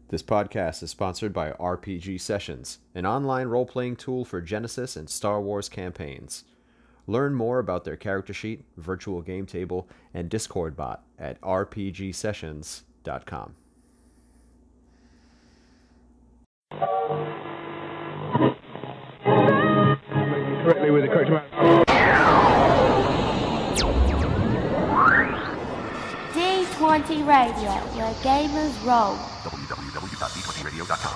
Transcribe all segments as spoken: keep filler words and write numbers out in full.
This podcast is sponsored by R P G Sessions, an online role-playing tool for Genesis and Star Wars campaigns. Learn more about their character sheet, virtual game table, and Discord bot at r p g sessions dot com. Correctly with the correct amount. D twenty Radio, where gamers roll. w w w dot d twenty radio dot com.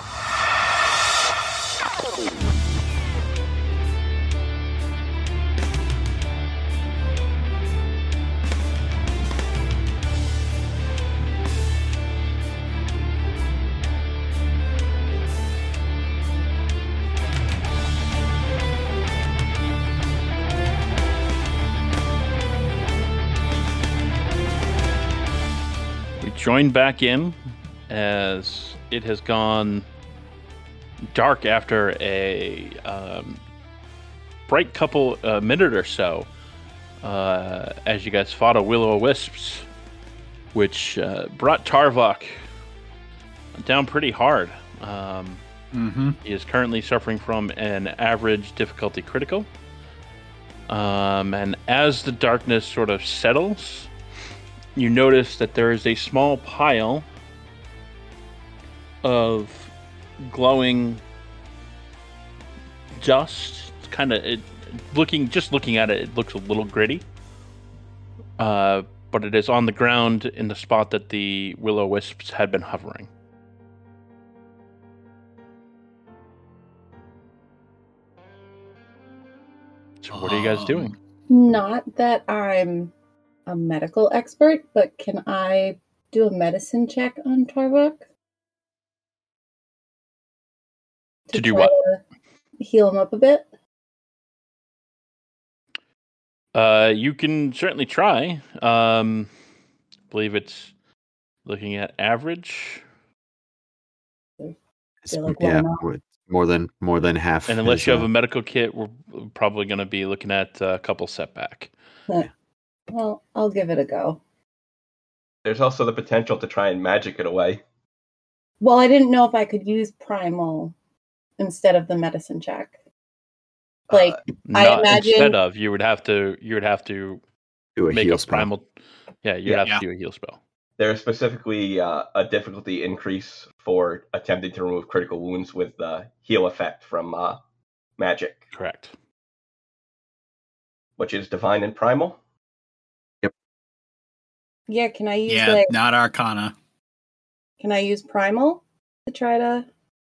Join back in as it has gone dark after a um, bright couple uh, minute or so uh, as you guys fought a will-o'-wisps, which uh, brought Tarvok down pretty hard. Um, mm-hmm. He is currently suffering from an average difficulty critical. Um, and as the darkness sort of settles, you notice that there is a small pile of glowing dust. It's kind of it, looking, just looking at it, it looks a little gritty. Uh, but it is on the ground in the spot that the will-o'-wisps had been hovering. So what are you guys doing? Not that I'm a medical expert, but can I do a medicine check on Tarvok? To, to do what? To heal him up a bit? Uh, you can certainly try. Um, I believe it's looking at average. Like yeah, more than more than half. And unless is, you have uh, a medical kit, we're probably going to be looking at a couple setback. Huh. Well, I'll give it a go. There's also the potential to try and magic it away. Well, I didn't know if I could use primal instead of the medicine check. Like, uh, I imagine instead of you would have to you would have to do a make heal a spell. primal. Yeah, you'd Yeah, have yeah. to do a heal spell. There's specifically uh, a difficulty increase for attempting to remove critical wounds with the heal effect from uh, magic, Correct. which is divine and primal. yeah, can I use Yeah, like not Arcana. can I use primal to try to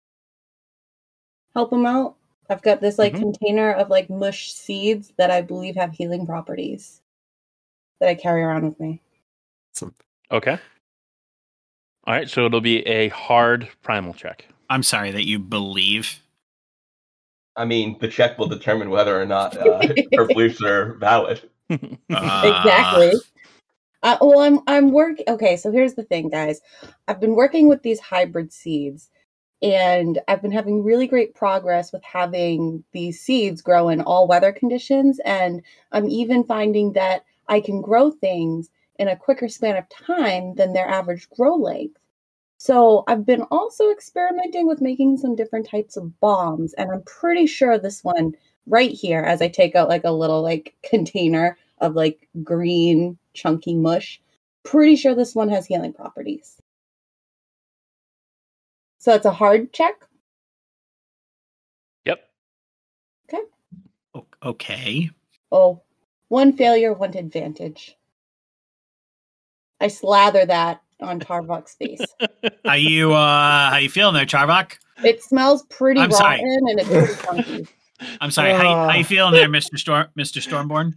help him out? I've got this like Mhm. container of like mush seeds that I believe have healing properties that I carry around with me. Some, Okay. All right, so it'll be a hard primal check. I'm sorry that you believe. I mean, the check will determine whether or not uh, her beliefs are valid. Uh, Exactly. Uh, well, I'm I'm working. Okay, so here's the thing, guys. I've been working with these hybrid seeds, and I've been having really great progress with having these seeds grow in all weather conditions. And I'm even finding that I can grow things in a quicker span of time than their average grow length. So I've been also experimenting with making some different types of bombs, and I'm pretty sure this one right here, as I take out like a little like container of like green chunky mush, pretty sure this one has healing properties. So it's a hard check. Yep. Okay. o- okay. Oh, one failure, one advantage. I slather that on Tarvok's face. How you uh how you feeling there, Tarvok? It smells pretty I'm sorry. rotten and it's pretty chunky. I'm sorry. How, you- how you feeling there, Mister Storm Mister Stormborn?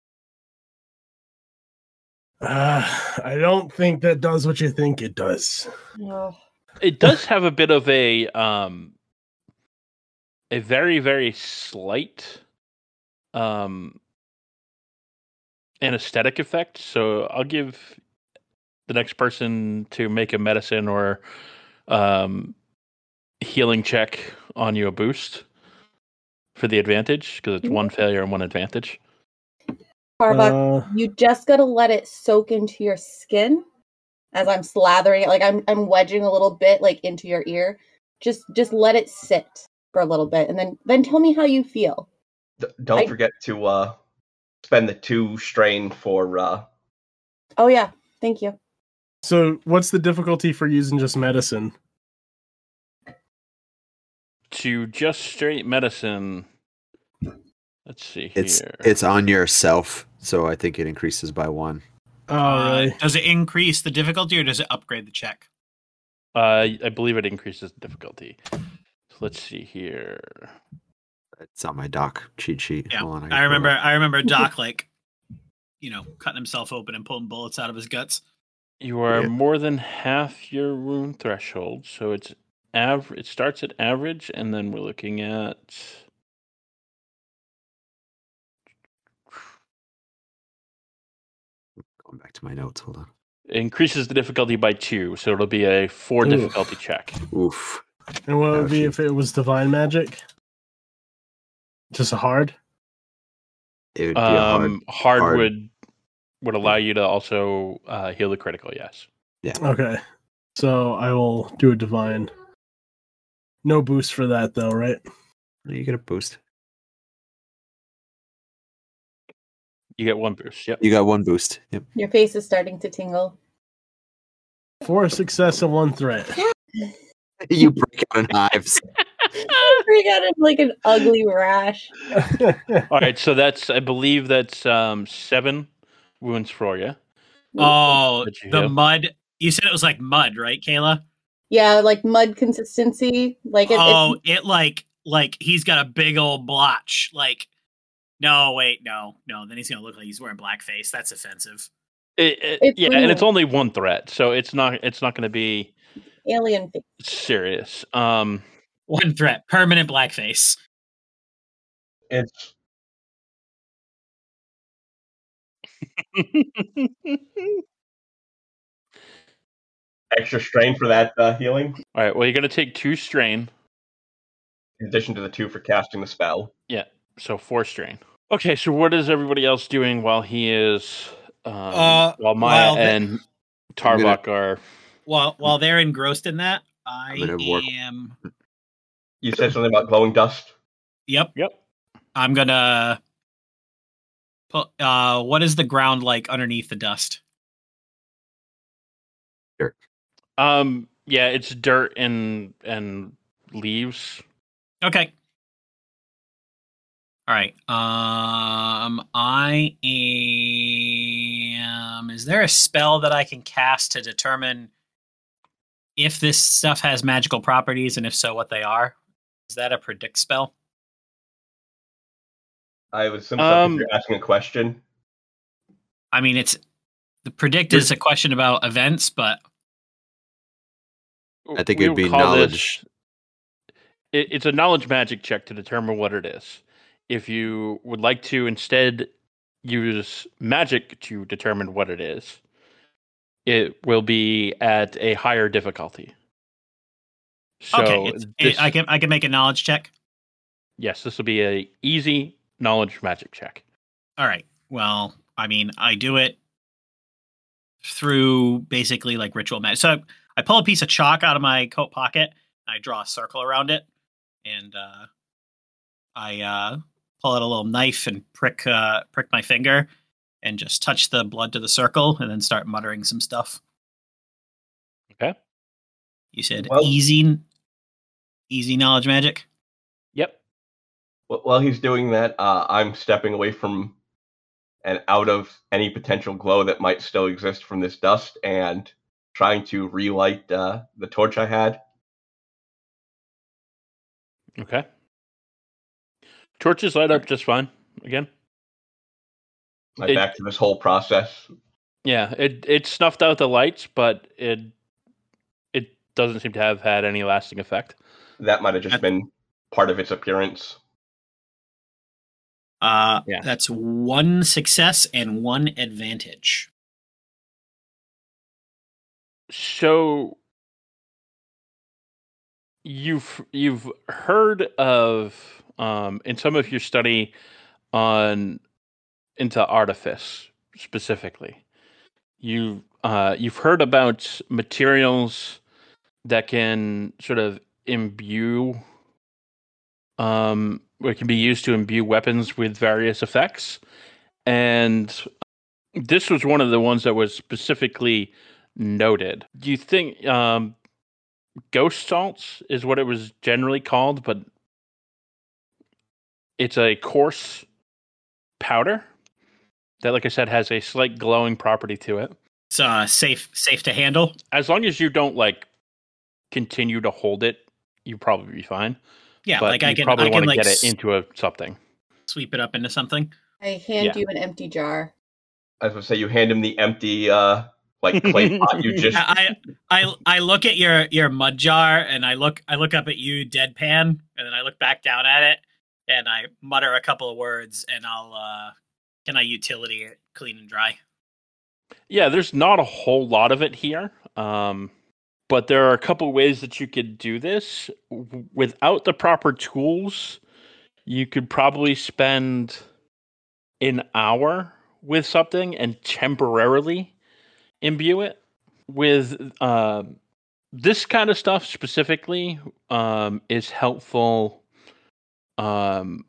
Uh, I don't think that does what you think it does. Oh. It does have a bit of a um a very very slight um anesthetic effect. So I'll give the next person to make a medicine or um healing check on you a boost for the advantage because it's one failure and one advantage. Tarvok, Uh, you just gotta let it soak into your skin as I'm slathering it, like I'm I'm wedging a little bit like into your ear. Just just let it sit for a little bit, and then then tell me how you feel. D- don't I- forget to uh, spend the two strain for. Uh, Oh yeah, thank you. So, what's the difficulty for using just medicine? To just straight medicine. Let's see here. It's it's on yourself, so I think it increases by one. Oh, Uh, really? does it increase the difficulty or does it upgrade the check? Uh, I believe it increases the difficulty. So let's see here. It's on my doc cheat sheet. Yeah, Hold on, I gotta remember. pull it up. I remember Doc like, you know, cutting himself open and pulling bullets out of his guts. You are Yeah. more than half your wound threshold, so it's av- It starts at average, and then we're looking at. Going back to my notes. Hold on. It increases the difficulty by two, so it'll be a four Oof. difficulty check. Oof. And what would Oh, be shoot. if it was divine magic? Just a hard? It would be a hard. Um, hard, hard- would would allow you to also uh, heal the critical. Yes. Okay. So I will do a divine. No boost for that though, right? You get a boost. You get one boost. Yep. You got one boost. Yep. Your face is starting to tingle. Four success and one threat. You break out in hives. Break out in like an ugly rash. All right, so that's I believe that's um, seven wounds for you. Oh, Did you the heal? mud. You said it was like mud, right, Kayla? Yeah, like mud consistency. Like it, oh, it's, it like like he's got a big old blotch. Like, no, wait, no, no. Then he's gonna look like he's wearing blackface. That's offensive. It, it- It's yeah, and real. it's only one threat, so it's not it's not going to be alien face. serious. Um, One threat, permanent blackface. it's extra strain for that uh, healing, all right, well, you're going to take two strain, in addition to the two for casting the spell. so four strain. Okay, so what is everybody else doing while he is um, Uh, while Maya while the- and Tarbok are? While while they're engrossed in that, I I'm gonna work- am. You said something about glowing dust. Yep, Yep. I'm gonna. Put, uh, what is the ground like underneath the dust? Um, yeah, it's dirt and and leaves. Okay. All right. Um, I am. Is there a spell that I can cast to determine if this stuff has magical properties, and if so, what they are? Is that a predict spell? I would assume Um, if you're asking a question. I mean, it's the predict is a question about events, but I think We it'd would be call knowledge. this- it, it's a knowledge magic check to determine what it is. If you would like to instead use magic to determine what it is, it will be at a higher difficulty. So okay, it's, this, it, I can I can make a knowledge check. yes, this will be a easy knowledge magic check. All right. Well, I mean, I do it through basically like ritual magic. So I, I pull a piece of chalk out of my coat pocket. I draw a circle around it, and uh, I uh, pull out a little knife and prick uh, prick my finger, and just touch the blood to the circle, and then start muttering some stuff. Okay. You said Well- easy, easy knowledge magic. Yep. Wh- While he's doing that, uh, I'm stepping away from and out of any potential glow that might still exist from this dust and trying to relight uh, the torch I had. Okay. Torches light up just fine. Again. Like It- back to this whole process. Yeah, it it snuffed out the lights, but it it doesn't seem to have had any lasting effect. That might have just been part of its appearance. Uh, Yeah. That's one success and one advantage. So you've you've heard of um, in some of your study on into artifice specifically. You uh, you've heard about materials that can sort of imbue, um, or can be used to imbue weapons with various effects. And this was one of the ones that was specifically noted. Do you think um, ghost salts is what it was generally called, but it's a coarse powder that, like I said, has a slight glowing property to it. It's uh, safe safe to handle. As long as you don't like continue to hold it, you probably be fine. Yeah, but like you I can probably I want can to like get it into a something. Sweep it up into something. I hand Yeah. you an empty jar. I was gonna say you hand him the empty uh like clay pot you just I, I I look at your your mud jar and I look I look up at you deadpan and then I look back down at it and I mutter a couple of words and I'll uh can I utility it clean and dry? Yeah, there's not a whole lot of it here. Um, but there are a couple ways that you could do this. W- Without the proper tools, you could probably spend an hour with something and temporarily imbue it. With uh, this kind of stuff specifically um, is helpful um,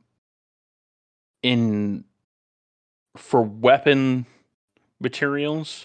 in for weapon materials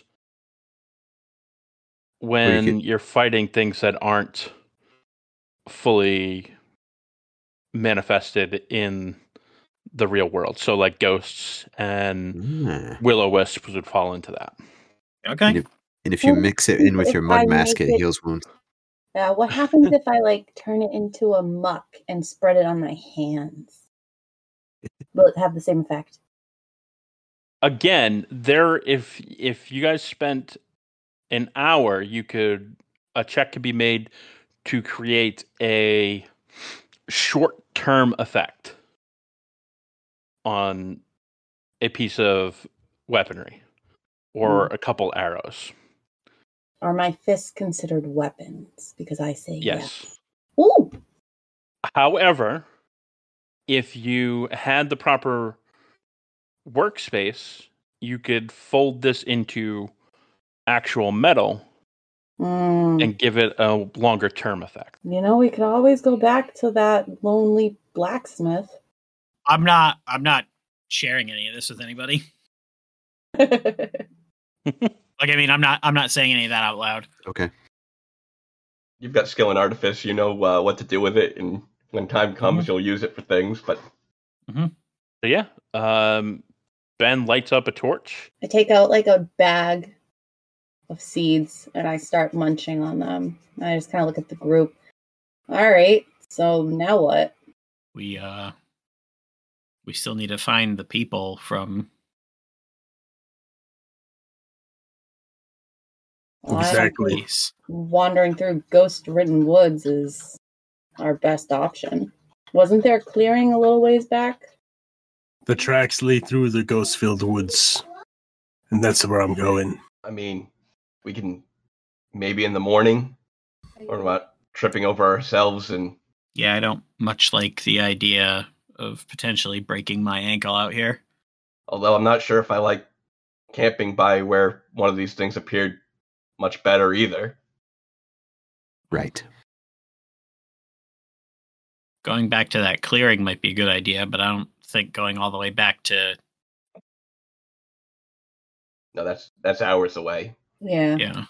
when could- you're fighting things that aren't fully manifested in the real world. So like ghosts and Ah. will-o-wisps would fall into that. Okay. And if, and if you Well, mix it in with if your I mud mask, make it it- heals wounds. Yeah, what happens if I like turn it into a muck and spread it on my hands? Will it have the same effect? Again, there if if you guys spent an hour, you could a check could be made to create a short-term effect on a piece of weaponry or a couple arrows. Are my fists considered weapons? Because I say yes. Yes. Ooh, However, if you had the proper workspace, you could fold this into actual metal Mm, and give it a longer term effect. you know, we could always go back to that lonely blacksmith. I'm not I'm not sharing any of this with anybody. Like I mean I'm not I'm not saying any of that out loud. Okay. you've got skill in artifice, you know uh, what to do with it, and when time comes, Mhm. you'll use it for things. But So yeah, um, Ben lights up a torch. I take out like a bag of seeds and I start munching on them. I just kind of look at the group. All right, so now what? We uh we still need to find the people from Well, I don't Exactly. think Greece. wandering through ghost-ridden woods is our best option. Wasn't there a clearing a little ways back? The tracks lead through the ghost-filled woods, and that's where I'm going. I mean, we can maybe in the morning, or about tripping over ourselves and Yeah, I don't much like the idea of potentially breaking my ankle out here. although I'm not sure if I like camping by where one of these things appeared much better either. Right. Going back to that clearing might be a good idea, but I don't think going all the way back to No, that's that's hours away. Yeah. yeah.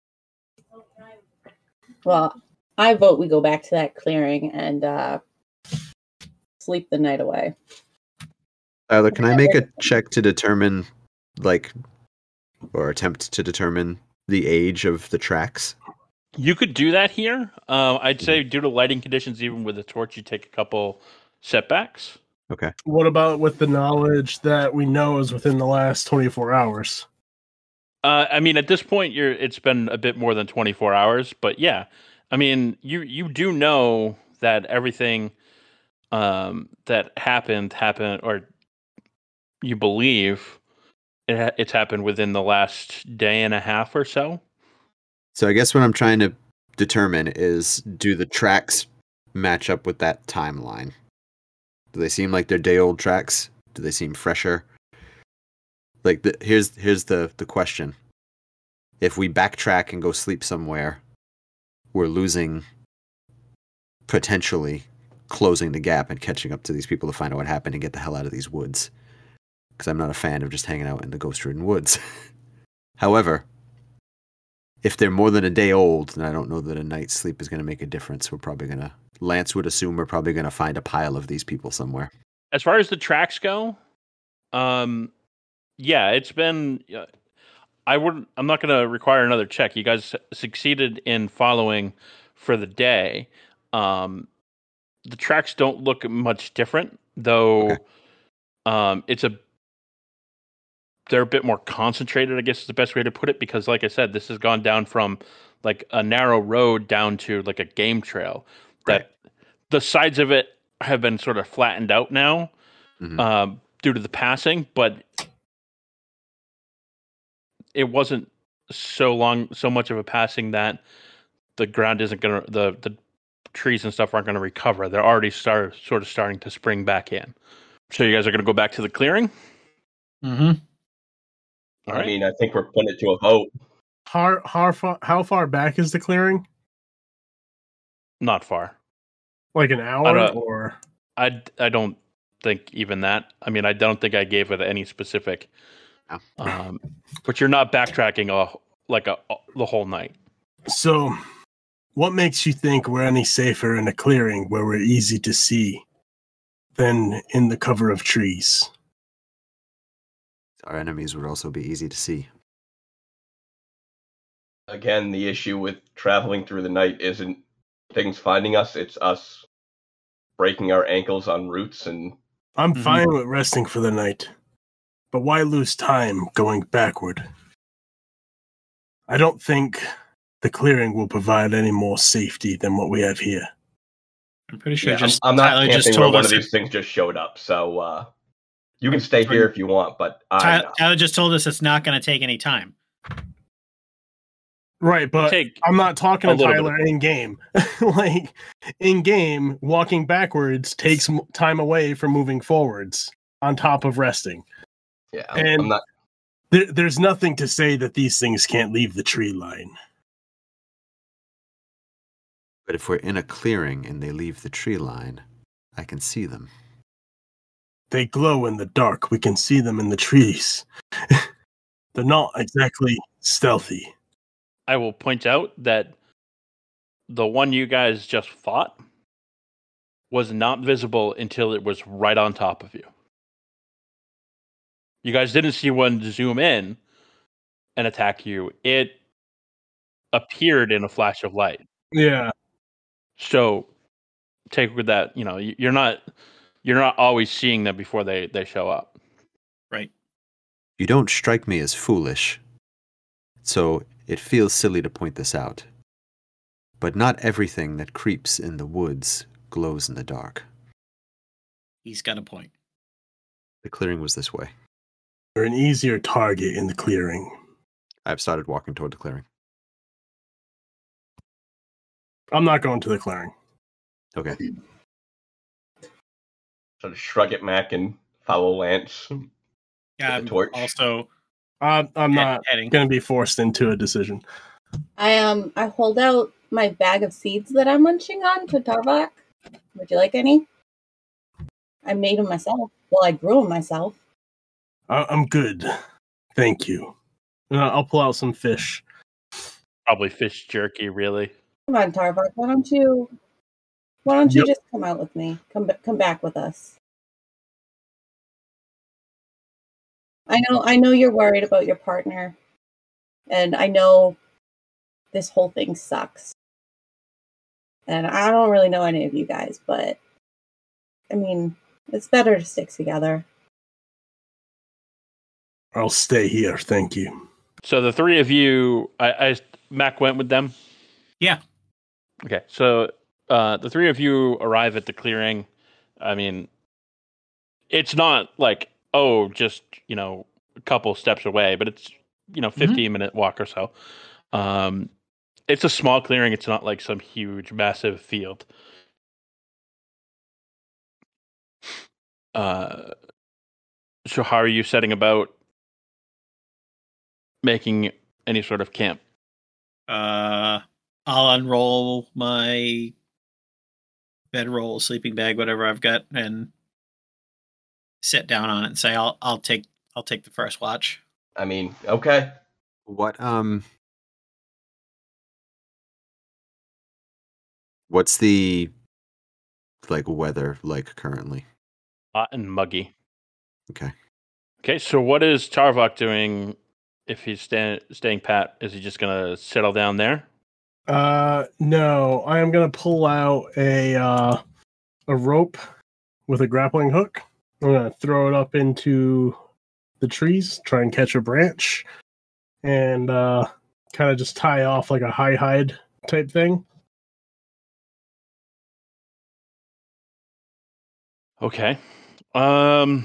Well, I vote we go back to that clearing and uh, sleep the night away. Tyler, can I make a check to determine, like, or attempt to determine the age of the tracks? You could do that here. Uh, I'd say due to lighting conditions, even with a torch, you take a couple setbacks. Okay. What about with the knowledge that we know is within the last twenty-four hours? Uh, I mean, at this point, you're it's been a bit more than twenty-four hours, but yeah, I mean, you you do know that everything um, that happened happened, or you believe it ha- it's happened within the last day and a half or so. So I guess what I'm trying to determine is, do the tracks match up with that timeline? Do they seem like they're day-old tracks? Do they seem fresher? Like, the, here's here's the the question: if we backtrack and go sleep somewhere, we're losing, potentially closing the gap and catching up to these people to find out what happened and get the hell out of these woods. Because I'm not a fan of just hanging out in the ghost-ridden woods. However, if they're more than a day old, then I don't know that a night's sleep is going to make a difference. We're probably going to, Lance would assume we're probably going to find a pile of these people somewhere. As far as the tracks go, um, yeah, it's been. Uh, I would. I'm not going to require another check. You guys succeeded in following for the day. Um, the tracks don't look much different, though. Okay. Um, it's a. They're a bit more concentrated, I guess is the best way to put it, because, like I said, this has gone down from like a narrow road down to like a game trail. That Right. the sides of it have been sort of flattened out now. Mhm. Um, due to the passing, but it wasn't so long, so much of a passing that the ground isn't going to, the, the trees and stuff aren't going to recover. They're already start, sort of starting to spring back in. So you guys are going to go back to the clearing? Mm-hmm. All I right. mean, I think we're putting it to a vote. How, how, far, how far back is the clearing? Not far. Like an hour don't- or? I, I don't think even that. I mean, I don't think I gave it any specific. No. Um, but you're not backtracking a, like a, the whole night. So, what makes you think we're any safer in a clearing where we're easy to see than in the cover of trees? Our enemies would also be easy to see. Again, the issue with traveling through the night isn't things finding us, it's us breaking our ankles on roots. And I'm Mhm. fine with resting for the night, but why lose time going backward? I don't think the clearing will provide any more safety than what we have here. I'm pretty sure yeah, I'm, just I'm not Tyler just camping where told one us of these things just showed up, so uh, you can stay Sorry. here if you want, but I'm Tyler, not. Tyler just told us it's not going to take any time. Right, but Take I'm not talking a to little bit Tyler in game. Like, in game, walking backwards takes m- time away from moving forwards on top of resting. Yeah, I'm, and- I'm not. There, there's nothing to say that these things can't leave the tree line. But if we're in a clearing and they leave the tree line, I can see them. They glow in the dark. We can see them in the trees. They're not exactly stealthy. I will point out that the one you guys just fought was not visible until it was right on top of you. You guys didn't see one zoom in and attack you. It appeared in a flash of light. Yeah. So take with that, you know, you're not you're not always seeing them before they, they show up. Right. You don't strike me as foolish, so it feels silly to point this out. But not everything that creeps in the woods glows in the dark. He's got a point. The clearing was this way. We're an easier target in the clearing. I've started walking toward the clearing. I'm not going to the clearing. Okay. Sort of shrug at Mac and follow Lance. Yeah, the I'm torch. also I'm, I'm head- not heading. going to be forced into a decision. I um I hold out my bag of seeds that I'm munching on to Tarvak. Would you like any? I made them myself. Well, I grew them myself. I, I'm good. Thank you. Uh, I'll pull out some fish. Probably fish jerky, really. Come on, Tarvak. Why don't you? Why don't you Yep. just come out with me? Come ba- come back with us. I know. I know you're worried about your partner, and I know this whole thing sucks. And I don't really know any of you guys, but I mean, it's better to stick together. I'll stay here. Thank you. So the three of you, I, I Mac went with them. Yeah. Okay, so uh, the three of you arrive at the clearing. I mean, it's not like oh, just you know, a couple steps away, but it's you know, fifteen minute walk or so. Um, it's a small clearing. It's not like some huge, massive field. Uh, so how are you setting about making any sort of camp? Uh, I'll unroll my bedroll, sleeping bag, whatever I've got, and sit down on it and say, "I'll I'll take I'll take the first watch." I mean, okay. What um what's the like weather like currently? Hot and muggy. Okay. Okay, so what is Tarvok doing if he's sta- staying pat? Is he just going to settle down there? Uh, no, I am gonna pull out a uh, a rope with a grappling hook. I'm gonna throw it up into the trees, try and catch a branch, and uh, kind of just tie off like a high hide type thing. Okay. Um...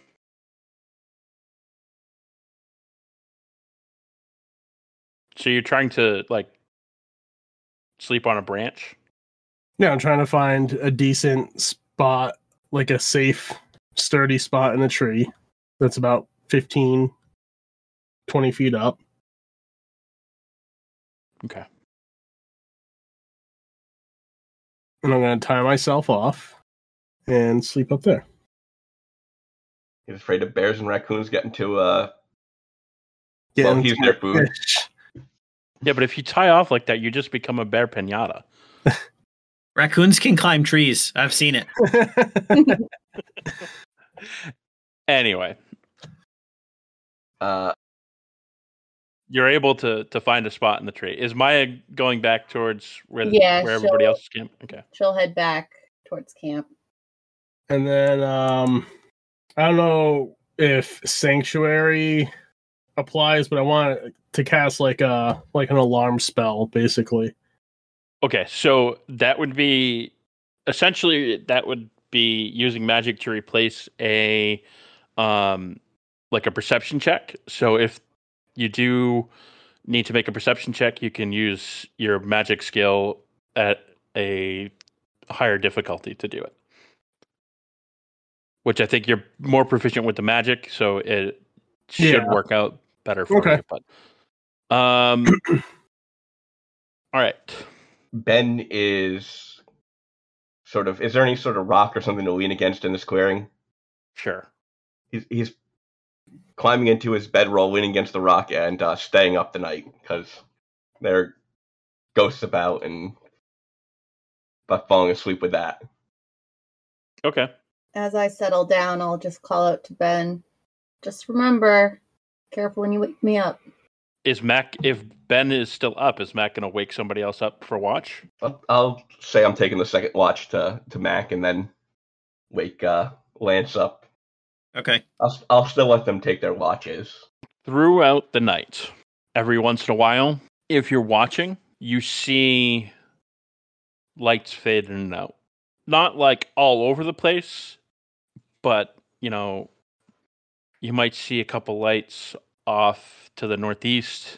So you're trying to, like, sleep on a branch? Yeah, I'm trying to find a decent spot, like a safe, sturdy spot in the tree that's about fifteen, twenty feet up. Okay. And I'm going to tie myself off and sleep up there. He's afraid of bears and raccoons getting to, uh... Get well, into he's their food. fish. Yeah, but if you tie off like that, you just become a bear pinata. Raccoons can climb trees. I've seen it. Anyway, Uh, you're able to to find a spot in the tree. Is Maya going back towards where Yeah, where everybody she'll- else is camped? Okay. She'll head back towards camp. And then, um, I don't know if Sanctuary applies, but I want to cast like a like an alarm spell, basically. Okay, so that would be essentially that would be using magic to replace a um like a perception check. So if you do need to make a perception check, you can use your magic skill at a higher difficulty to do it. Which I think you're more proficient with the magic, so it should Yeah. work out better for Okay. you. But um all right. Ben is sort of... Is there any sort of rock or something to lean against in this clearing? Sure. He's, he's climbing into his bedroll, leaning against the rock, and uh, staying up the night, because there are ghosts about, and but falling asleep with that. Okay. As I settle down, I'll just call out to Ben. Just remember, careful when you wake me up. Is Mac, if Ben is still up, is Mac going to wake somebody else up for watch? I'll, I'll say I'm taking the second watch to, to Mac, and then wake uh, Lance up. Okay. I'll, I'll still let them take their watches. Throughout the night, every once in a while, if you're watching, you see lights fade in and out. Not like all over the place, but, you know, you might see a couple lights off to the northeast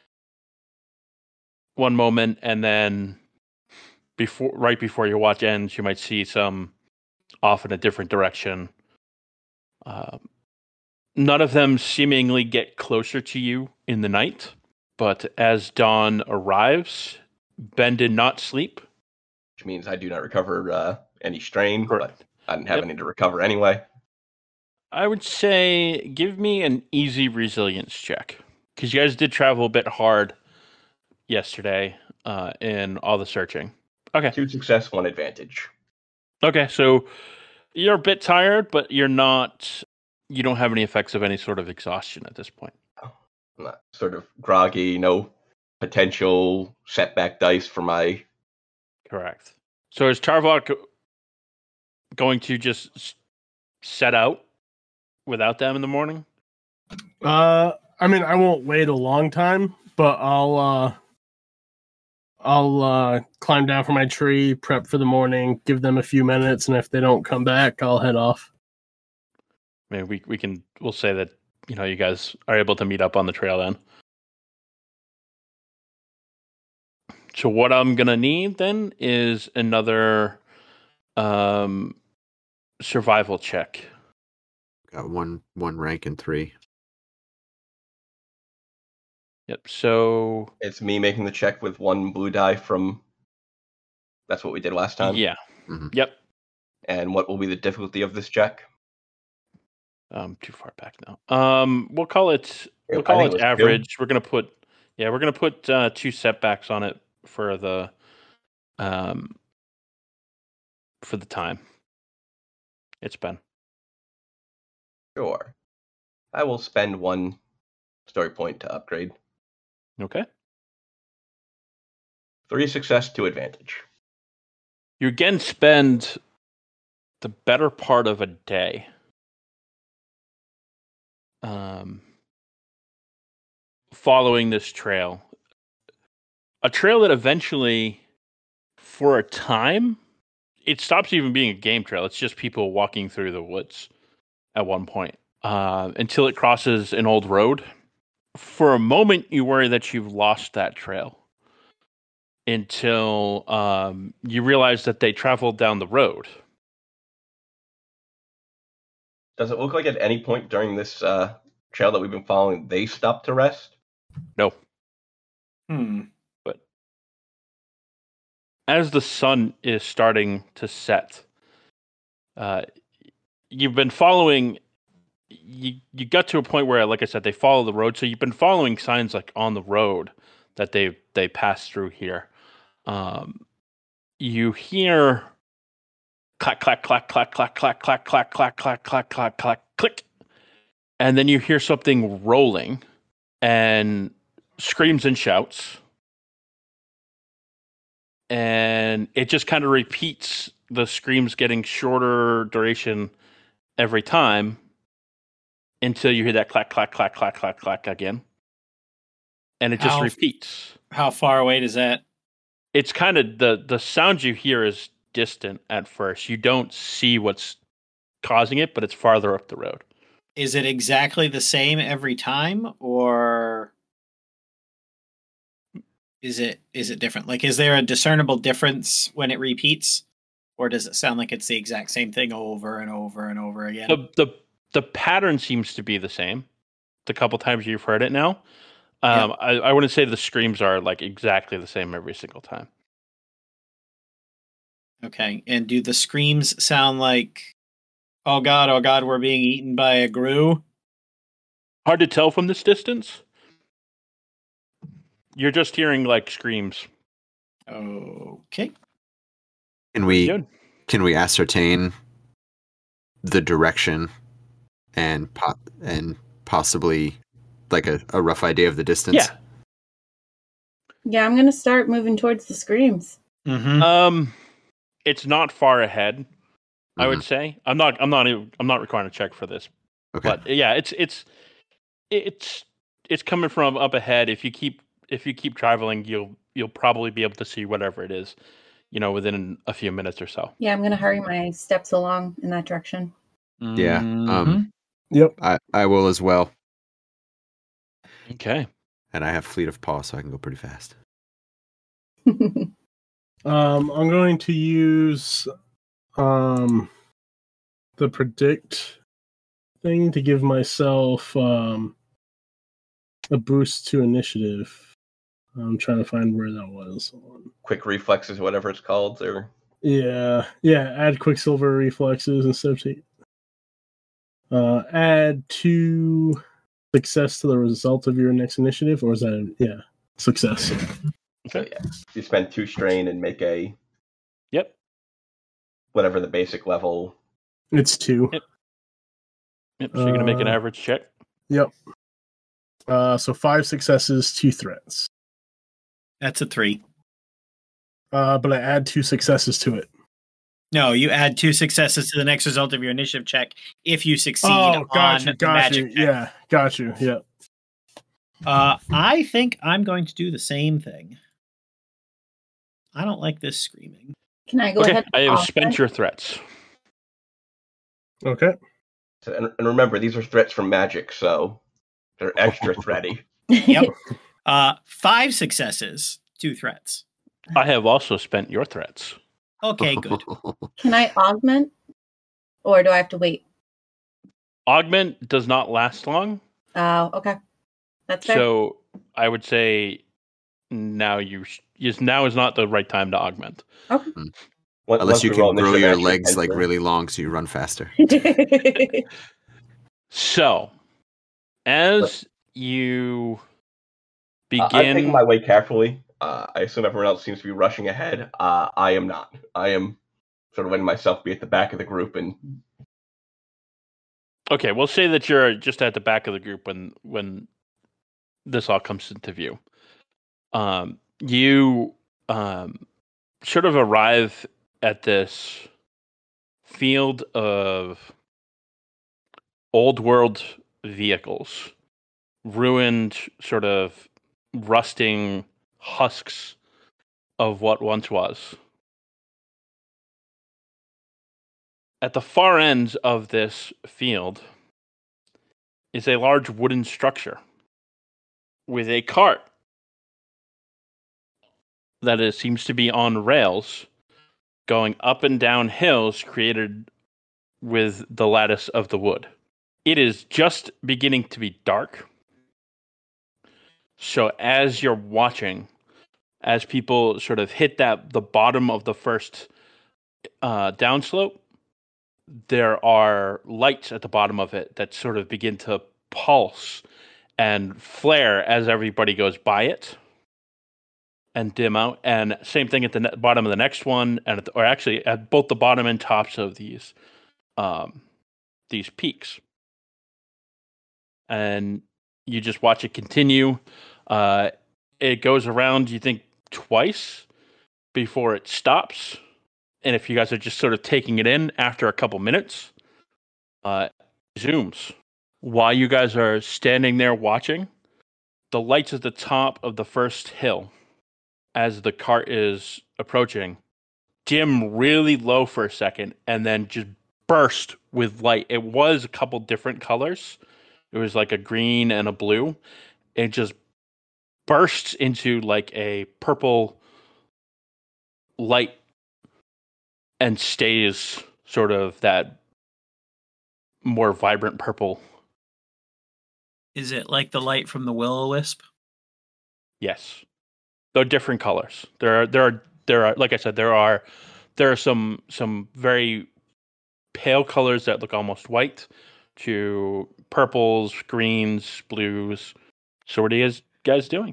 one moment, and then before, right before your watch ends, you might see some off in a different direction. Uh, none of them seemingly get closer to you in the night, but as dawn arrives, Ben did not sleep. Which means I do not recover uh, any strain, Correct. but I didn't have Yep. any to recover anyway. I would say give me an easy resilience check, because you guys did travel a bit hard yesterday uh, in all the searching. Okay. Two success, one advantage. Okay, so you're a bit tired, but you're not. You don't have any effects of any sort of exhaustion at this point. I'm not sort of groggy, no potential setback dice for my... Correct. So is Tarvok going to just s- set out without them in the morning? Uh, I mean, I won't wait a long time, but I'll uh, I'll uh, climb down from my tree, prep for the morning, give them a few minutes, and if they don't come back, I'll head off. Maybe we we can we'll say that you know you guys are able to meet up on the trail then. So what I'm gonna need then is another um, survival check. Got one one rank and three. Yep. So It's me making the check with one blue die from. That's what we did last time. yeah. Mhm. Yep. And what will be the difficulty of this check? Um, too far back now. Um, we'll call it. We'll I call think it it was two. average. We're gonna put. Yeah, we're gonna put uh, two setbacks on it for the. Um. For the time. It's been. Sure. I will spend one story point to upgrade. Okay. Three success, two advantage. You again spend the better part of a day. Um. Following this trail. A trail that eventually, for a time, it stops even being a game trail. It's just people walking through the woods at one point uh, until it crosses an old road. For a moment, you worry that you've lost that trail until um, you realize that they traveled down the road. Does it look like at any point during this uh, trail that we've been following, they stopped to rest? No. Hmm. But as the sun is starting to set, uh, you've been following. You you got to a point where, like I said, they follow the road. So you've been following signs like on the road that they they pass through here. Um, you hear clack clack clack clack clack clack clack clack clack clack clack clack clack click, and then you hear something rolling, and screams and shouts, and it just kind of repeats. The screams getting shorter duration every time. Until you hear that clack, clack, clack, clack, clack, clack again. And it just How- repeats. How far away does that? It's kind of the, the sound you hear is distant at first. You don't see what's causing it, but it's farther up the road. Is it exactly the same every time, or is it is it different? Like, is there a discernible difference when it repeats, or does it sound like it's the exact same thing over and over and over again? The, the, the pattern seems to be the same. The couple times you've heard it now. Um, Yeah. I, I wouldn't say the screams are like exactly the same every single time. Okay, and do the screams sound like, "Oh God, oh God, we're being eaten by a grue"? Hard to tell from this distance. You're just hearing like screams. Okay. Can we Good. can we ascertain the direction and po- and possibly like a, a rough idea of the distance? Yeah. Yeah, I'm gonna start moving towards the screams. Mm-hmm. Um, it's not far ahead. I would Mhm. say. I'm not. I'm not. even- I'm not requiring a check for this. Okay. But yeah, it's it's it's it's coming from up ahead. If you keep if you keep traveling, you'll you'll probably be able to see whatever it is, you know, within a few minutes or so. Yeah, I'm gonna hurry my steps along in that direction. Yeah, Mm-hmm. um, Yep. I, I will as well. Okay. And I have Fleet of Paw, so I can go pretty fast. Um, I'm going to use um, the predict thing to give myself um, a boost to initiative. I'm trying to find where that was. Hold on. Quick reflexes, whatever it's called, or Yeah, yeah. Add Quicksilver reflexes instead of t- uh, add two success to the result of your next initiative, or is that a, yeah success? so yeah, you spend two strain and make a Yep. whatever the basic level. It's two. Yep. Yep. So you're gonna make an Uh, average check. Yep. Uh, so five successes, two threats. That's a three. Uh, but I add two successes to it. No, you add two successes to the next result of your initiative check if you succeed Oh, got on you, the got magic you. check. Yeah, got you. Yeah. Uh, I think I'm going to do the same thing. I don't like this screaming. Can I go Okay. ahead? I and have offer? spent your threats. Okay. So, and, and remember, these are threats from magic, so they're extra thready. Yep. Uh, five successes, two threats. I have also spent your threats. Okay, good. Can I augment, or do I have to wait? Augment does not last long. Oh, okay, that's fair. So I would say now you sh- is now is not the right time to augment. Okay. Once- Unless once you we roll can grow initiative your action, legs like enter. really long so you run faster. So, as you Uh, I'm taking begin, my way carefully. Uh, I assume everyone else seems to be rushing ahead. Uh, I am not. I am sort of letting myself be at the back of the group, and okay, we'll say that you're just at the back of the group when when this all comes into view. Um, you um, sort of arrive at this field of old world vehicles, ruined, sort of rusting husks of what once was. At the far end of this field is a large wooden structure with a cart that is, seems to be on rails going up and down hills created with the lattice of the wood. It is just beginning to be dark. So as you're watching, as people sort of hit that the bottom of the first uh, downslope, there are lights at the bottom of it that sort of begin to pulse and flare as everybody goes by it and dim out. And same thing at the ne- bottom of the next one, and at the, or actually at both the bottom and tops of these um, these peaks. And you just watch it continue. Uh, it goes around, you think, twice before it stops. And if you guys are just sort of taking it in after a couple minutes, uh, it zooms. While you guys are standing there watching, the lights at the top of the first hill, as the cart is approaching, dim really low for a second and then just burst with light. It was a couple different colors. It was like a green and a blue. It just bursts into like a purple light and stays sort of that more vibrant purple. Is it like the light from the Will-O-Wisp? Yes. They're different colors. There are there are there are like I said, there are there are some some very pale colors that look almost white to purples, greens, blues. So what are you guys, guys doing?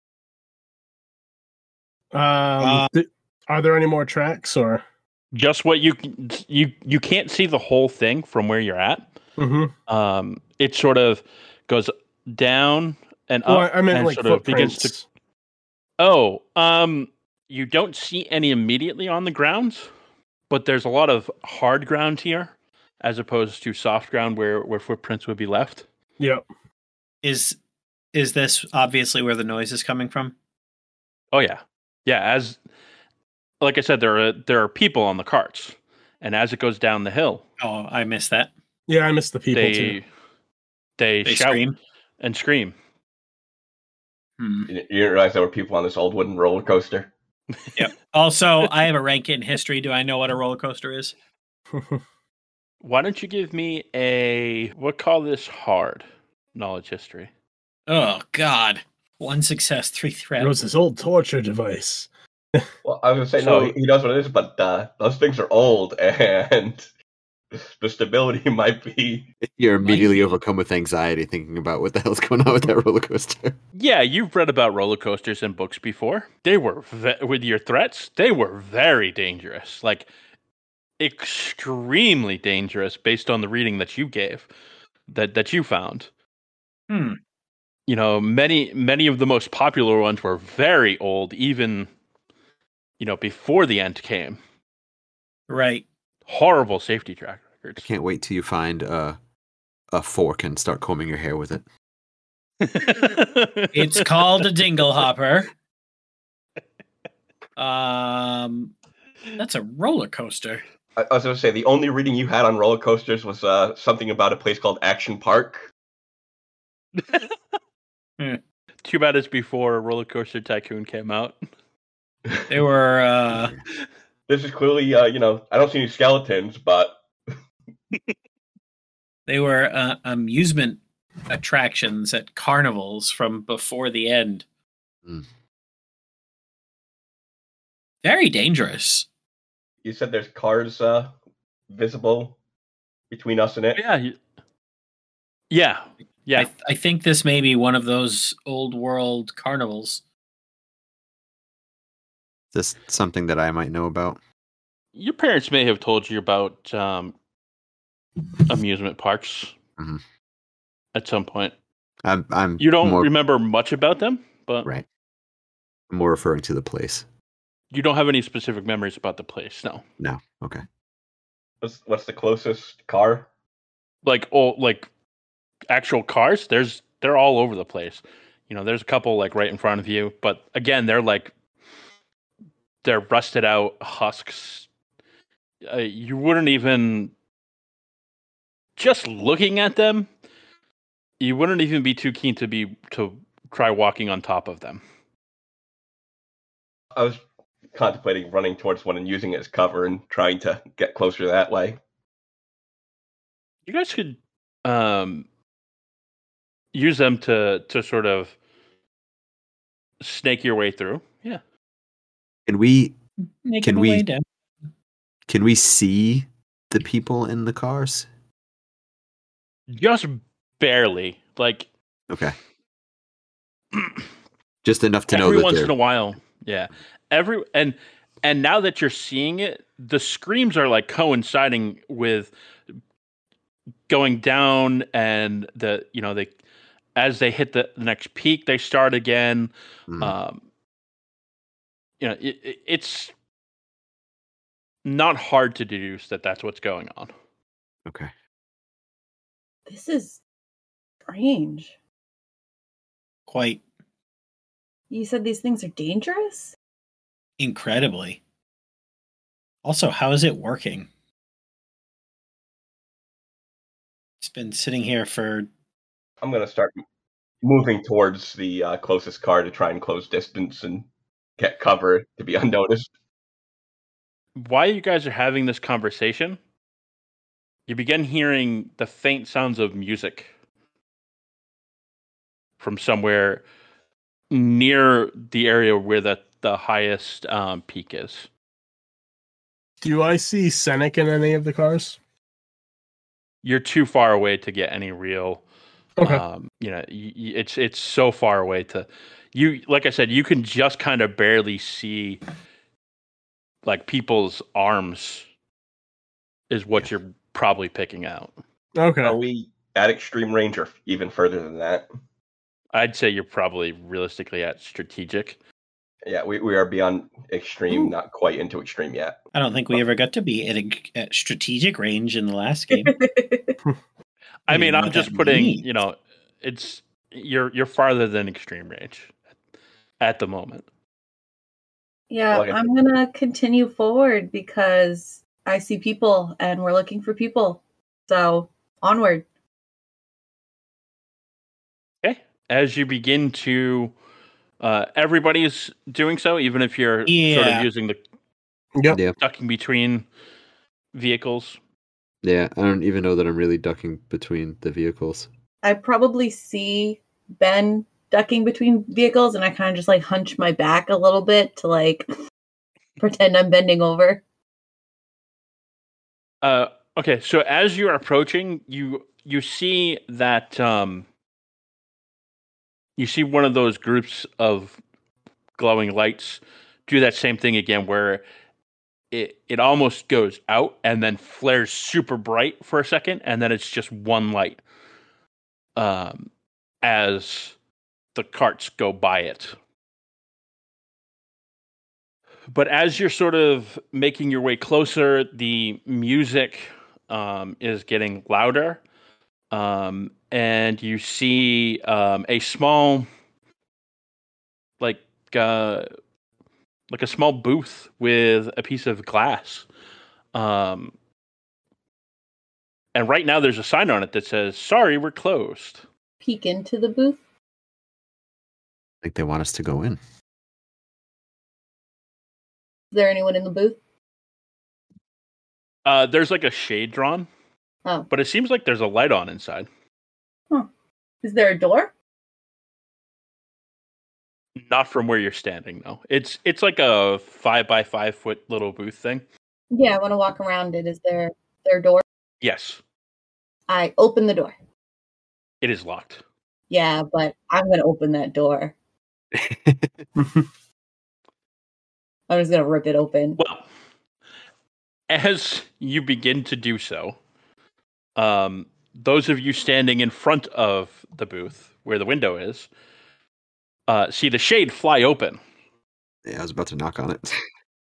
Um, Uh, th- are there any more tracks or? Just what you you you can't see the whole thing from where you're at. Mm-hmm. Um, it sort of goes down and up, Well, I, I meant and like sort of begins footprints. to. Oh, um, you don't see any immediately on the ground, but there's a lot of hard ground here, as opposed to soft ground where where footprints would be left. Yep. Is is this obviously where the noise is coming from? Oh yeah, yeah. As like I said, there are there are people on the carts, and as it goes down the hill, Oh, I missed that. Yeah, I missed the people they too. they, They shout scream. and scream. Hmm. you you didn't realize there were people on this old wooden roller coaster. Yep. Also, I have a rank in history. Do I know what a roller coaster is? Why don't you give me a we'll call this hard knowledge history? Oh God! One success, three It threats. was this old torture device. Well, I was gonna say So- no. He, he knows what it is, but uh, those things are old, and the stability might be. You're immediately overcome with anxiety thinking about what the hell's going on with that roller coaster. Yeah, you've read about roller coasters in books before. They were ve- with your threats. They were very dangerous, like extremely dangerous, based on the reading that you gave, that that you found. Hmm. You know, many many of the most popular ones were very old, even you know before the end came. Right. Horrible safety track I records. can't wait till you find uh, a fork and start combing your hair with it. It's called a dingle hopper. Um, that's a roller coaster. I, I was gonna say the only reading you had on roller coasters was uh, something about a place called Action Park. Too bad it's before Roller Coaster Tycoon came out. They were. Uh, This is clearly, uh, you know, I don't see any skeletons, but they were uh, amusement attractions at carnivals from before the end. Mm. Very dangerous. You said there's cars uh, visible between us and it. Yeah. you- Yeah. Yeah. I, th- I think this may be one of those old world carnivals. Is this something that I might know about? Your parents may have told you about um, amusement parks Mhm. at some point. I'm, I'm You don't more, remember much about them, but right. I'm more referring to the place. you don't have any specific memories about the place. No. No. Okay. What's, what's the closest car? Like oh, like actual cars. There's they're all over the place. You know, there's a couple like right in front of you, but again, they're like they're rusted out husks. Uh, you wouldn't even just looking at them. You wouldn't even be too keen to be to try walking on top of them. I was contemplating running towards one and using it as cover and trying to get closer that way. You guys could um, use them to to sort of snake your way through. Yeah. Can we Making Can the we- way down. can we see the people in the cars? Just barely. Like Okay. Just enough to know every that once they're in a while. Yeah. Every and and now that you're seeing it, the screams are like coinciding with going down, and the you know they as they hit the, the next peak, they start again. Mhm. Um, you know, it, it, it's not hard to deduce that that's what's going on. Okay. This is strange. Quite You said these things are dangerous? incredibly. Also, how is it working? It's been sitting here for I'm going to start moving towards the uh, closest car to try and close distance and get cover to be unnoticed. While you guys are having this conversation, you begin hearing the faint sounds of music from somewhere near the area where the, the highest um, peak is. Do I see Senec in any of the cars? You're too far away to get any real. Okay. Um, you know, y- y- it's it's so far away to you. Like I said, you can just kind of barely see like people's arms. Is what you're probably picking out. Okay. Are we at extreme range or even further than that? I'd say you're probably realistically at strategic. Yeah, we, we are beyond extreme, Ooh. not quite into extreme yet. I don't think we ever got to be at, a, at strategic range in the last game. I don't mean, even know I'm what just that putting, means. you know, it's you're you're farther than extreme range at the moment. Yeah, Well, I- I'm gonna continue forward because I see people and we're looking for people. So onward. Okay, as you begin to, uh, everybody's doing so, even if you're sort Yeah. of using the Yep. Yeah. ducking between vehicles. Yeah. I don't even know that I'm really ducking between the vehicles. I probably see Ben ducking between vehicles and I kind of just like hunch my back a little bit to like pretend I'm bending over. Uh, okay, so as you're approaching, you you see that um, you see one of those groups of glowing lights do that same thing again, where it it almost goes out and then flares super bright for a second, and then it's just one light. Um, as the carts go by it. But as you're sort of making your way closer, the music um, is getting louder. Um, and you see um, a small, like, uh, like a small booth with a piece of glass. Um, and right now there's a sign on it that says, "Sorry, we're closed." Peek into the booth. I think they want us to go in. Is there anyone in the booth? Uh, there's like a shade drawn, Oh. but it seems like there's a light on inside. Is Is there a door? Not from where you're standing, though. It's it's like a five by five foot little booth thing. Yeah, I want to walk around it. Is there there a door? Yes, I open the door. it is locked. Yeah, but I'm gonna open that door. I'm just gonna rip it open. Well, as you begin to do so, um, those of you standing in front of the booth where the window is, uh, see the shade fly open. Yeah, I was about to knock on it.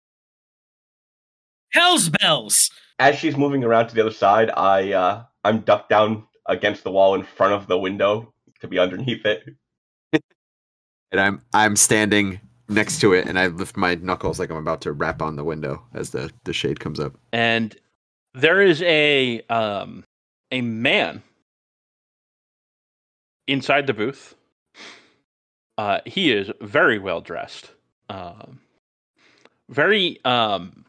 Hell's bells! As she's moving around to the other side, I uh, I'm ducked down against the wall in front of the window to be underneath it. And I'm I'm standing next to it, and I lift my knuckles like I'm about to rap on the window as the, the shade comes up. And there is a um, a man inside the booth. Uh, he is very well dressed, um, very um,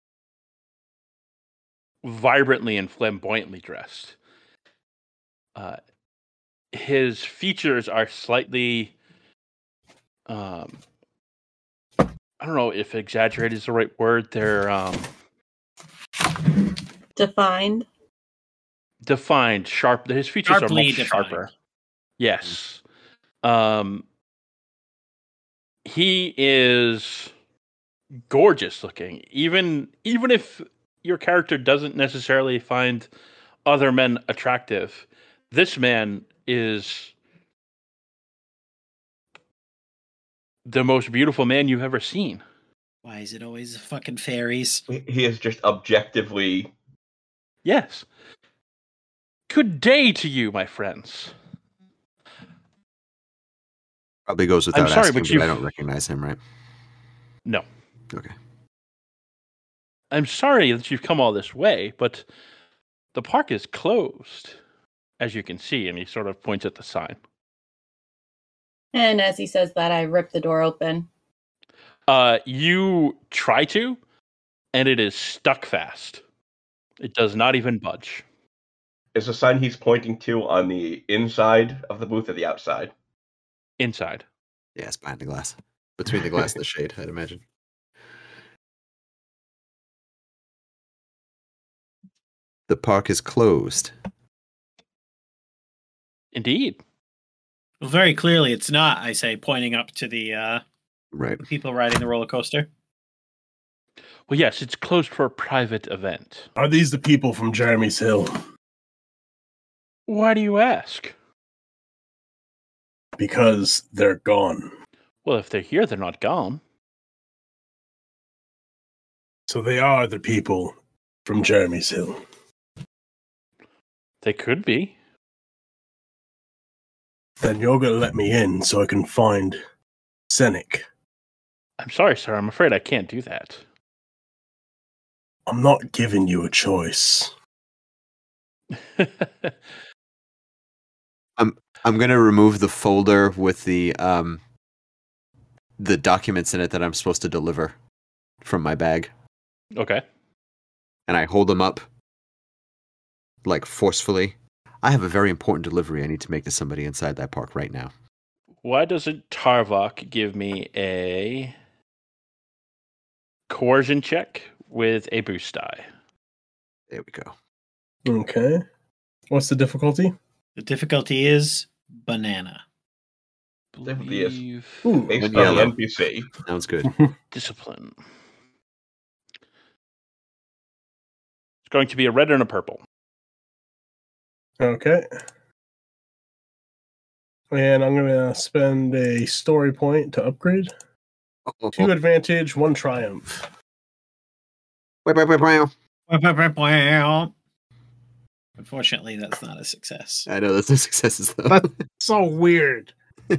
vibrantly and flamboyantly dressed. Uh, his features are slightly, um, I don't know if exaggerated is the right word. They're um, Defined. defined, sharp. His features Sharply are much defined. sharper. Yes. Um, he is gorgeous looking. Even even if your character doesn't necessarily find other men attractive, this man is the most beautiful man you've ever seen. Why is it always the fucking fairies? He- He is just objectively. Yes. Good day to you, my friends. Probably goes without I'm sorry, asking, but but you've- I don't recognize him, right? No. Okay. I'm sorry that you've come all this way, but the park is closed, as you can see, and he sort of points at the sign. And as he says that, I rip the door open. Uh, you try to, and it is stuck fast. It does not even budge. Is the sign he's pointing to on the inside of the booth or the outside? Inside. Yeah, it's behind the glass. Between the glass and the shade, I'd imagine. The park is closed. Indeed. Well, very clearly it's not, I say, pointing up to the uh, Right. people riding the roller coaster. Well, yes, it's closed for a private event. Are these the people from Jeremy's Hill? Why do you ask? Because they're gone. Well, if they're here, they're not gone. So they are the people from Jeremy's Hill. They could be. Then you're going to let me in so I can find Senik. I'm sorry, sir. I'm afraid I can't do that. I'm not giving you a choice. I'm gonna remove the folder with the um the documents in it that I'm supposed to deliver from my bag, Okay. and I hold them up like forcefully. I have a very important delivery I need to make to somebody inside that park right now. Why doesn't Tarvok give me a coercion check with a boost die? There we go. Okay. What's the difficulty? The difficulty is banana. Difficulty is- Believe Ooh, Based on Yellow. the N P C. Sounds good. discipline. It's going to be a red and a purple. Okay. And I'm going to spend a story point to upgrade. Oh, Two advantage, one triumph. wait, wait, wait, wait. Unfortunately, that's not a success. I know that's no successes though. That's so weird.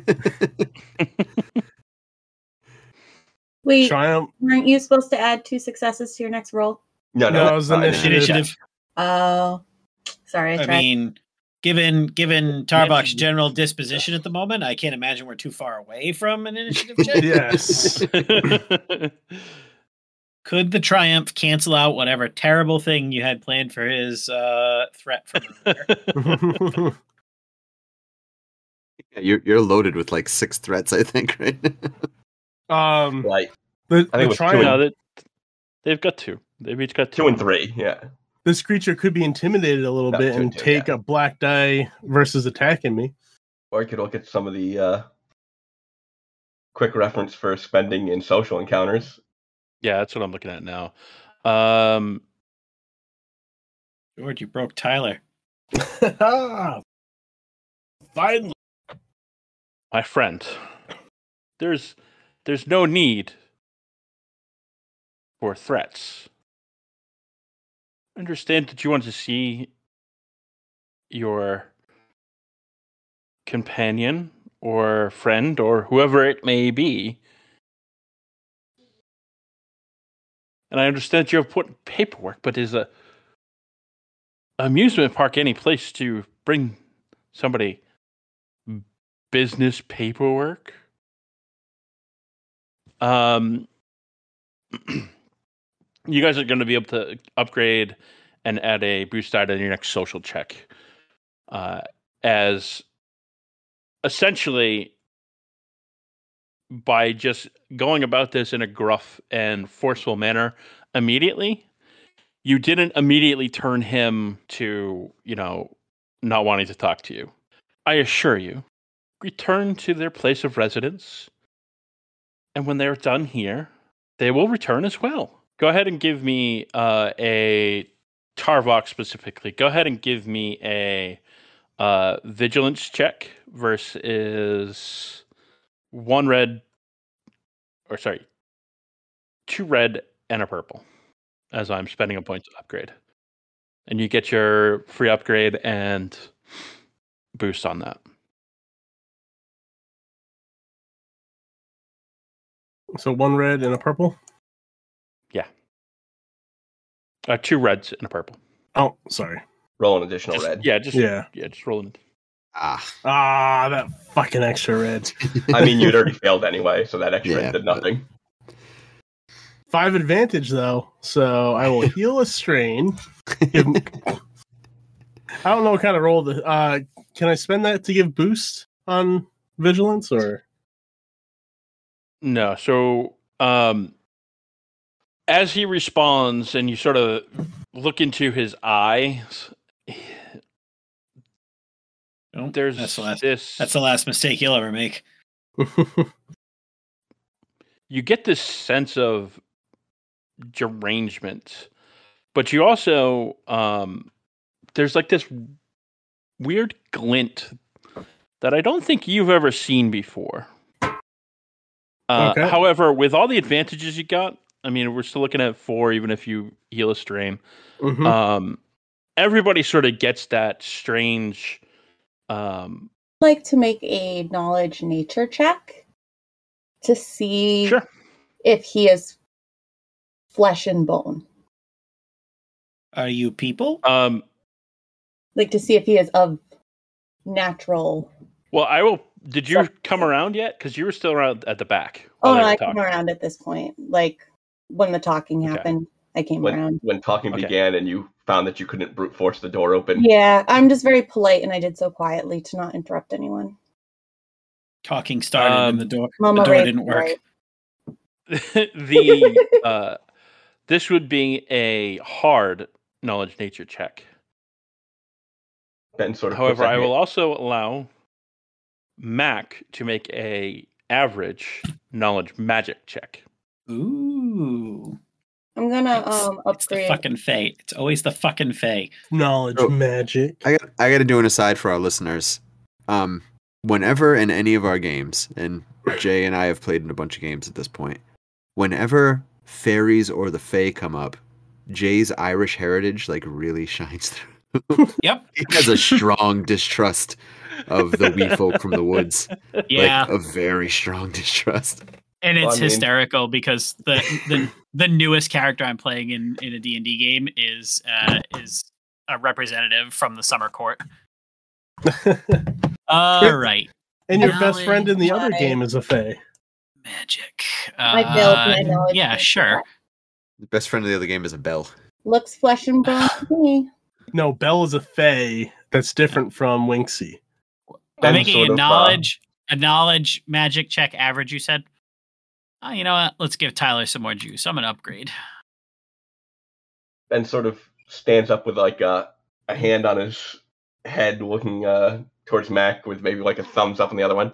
Wait, Triumph. weren't you supposed to add two successes to your next roll? No, no, No, it that's was not initiative. Initiative. Oh, sorry. I I tried. mean, given given Tarbok's you- general disposition at the moment, I can't imagine we're too far away from an initiative check. Yes. Could the triumph cancel out whatever terrible thing you had planned for his uh, threat from earlier? Yeah, you're you're loaded with like six threats, I think, right? Um, Right. the, I think the it was two triumph- No, they, they've got two. They've each got two. Two and three, yeah. this creature could be intimidated a little No, bit two and and two, take yeah. a black die versus attacking me. Or you could look at some of the uh, quick reference for spending in social encounters. Yeah, that's what I'm looking at now. Um, George, you broke Tyler. Finally. my friend, there's there's no need for threats. I understand that you want to see your companion or friend or whoever it may be. And I understand you have put paperwork, but is a amusement park any place to bring somebody business paperwork? Um, you guys are going to be able to upgrade and add a boost die to your next social check. Uh, as essentially, by just going about this in a gruff and forceful manner immediately, you didn't immediately turn him to, you know, not wanting to talk to you. I assure you, return to their place of residence, and when they're done here, they will return as well. Go ahead and give me uh, a Tarvok specifically. Go ahead and give me a uh, vigilance check versus one red, or sorry, two red and a purple, as I'm spending a point to upgrade. And you get your free upgrade and boost on that. So one red and a purple? Yeah. Uh, two reds and a purple. Oh, sorry. Roll an additional Just- red. Yeah, just Yeah. yeah, just rolling it. Ah, Ah, that fucking extra red. I mean, you'd already failed anyway, so that extra Yeah, did but- nothing. Five advantage though, so I will heal a strain. Give- I don't know what kind of roll. The, uh, can I spend that to give boost on vigilance or? No, so um, as he responds, and you sort of look into his eyes, Oh, there's that's the last. this. That's the last mistake you'll ever make. You get this sense of derangement, but you also um, there's like this weird glint that I don't think you've ever seen before. Uh, Okay. However, with all the advantages you got, I mean, we're still looking at four, even if you heal a strain. Mhm. Um, everybody sort of gets that strange. Um, Like to make a knowledge nature check to see sure. if he is flesh and bone. Are you people? Um, Like to see if he is of natural. well, I will. Did you Sure. come around yet? Because you were still around at the back. Oh while they no, were I talking. came around at this point. Like when the talking Okay. happened, I came When around. when talking Okay. began and you found that you couldn't brute force the door open. Yeah, I'm just very polite, and I did so quietly to not interrupt anyone. Talking started Um, and the door. Mama the door Ray- didn't work. right. the uh, this would be a hard knowledge nature check. Ben sort of However, puts a I hand- will also allow Mac to make a average knowledge magic check. Ooh. I'm gonna It's- um It's the upgrade. fucking Fae. It's always the fucking Fae. Knowledge Oh. magic. I got I got to do an aside for our listeners. Um, whenever in any of our games, and Jay and I have played in a bunch of games at this point, whenever fairies or the Fae come up, Jay's Irish heritage like really shines through. Yep. He has a strong distrust of the wee folk from the woods. Yeah. Like a very strong distrust. And it's Well, I mean- hysterical because the, the the newest character I'm playing in, in a D and D game is uh, is a representative from the summer court. All right, And your best friend in the Knowledge. other game is a fae. magic. I failed my Uh, knowledge yeah, nature sure. check. The best friend of the other game is a bell. Looks flesh and bone to me. No, Belle is a fae that's different from Winksy. I'm Ben making sort a of, uh, knowledge a knowledge magic check average. You said, oh, you know what? Let's give Tyler some more juice. I'm gonna upgrade. Ben sort of stands up with like a, a hand on his head, looking uh, towards Mac with maybe like a thumbs up on the other one.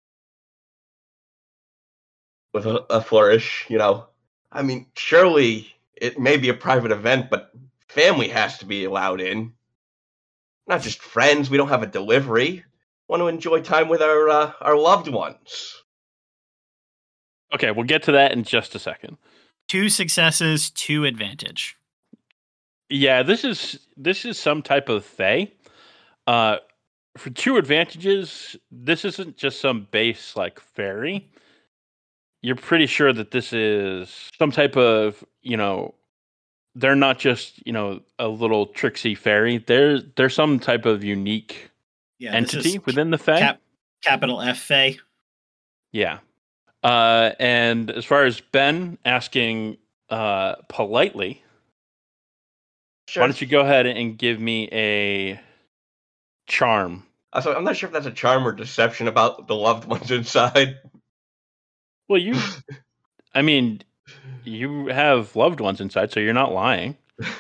With a, a flourish, you know. I mean, surely it may be a private event, but family has to be allowed in. Not just friends. We don't have a delivery. Want to enjoy time with our uh, our loved ones. Okay, we'll get to that in just a second. Two successes, two advantage. Yeah, this is this is some type of Fae. Uh, for two advantages, this isn't just some base like fairy. You're pretty sure that this is some type of, you know, they're not just, you know, a little tricksy fairy. They're they're some type of unique Yeah, entity within the Fae. Cap- capital F Fae. Yeah. Uh, and as far as Ben asking uh, politely, Sure. why don't you go ahead and give me a charm? Uh, so I'm not sure if that's a charm or deception about the loved ones inside. Well, you, I mean, you have loved ones inside, so you're not lying.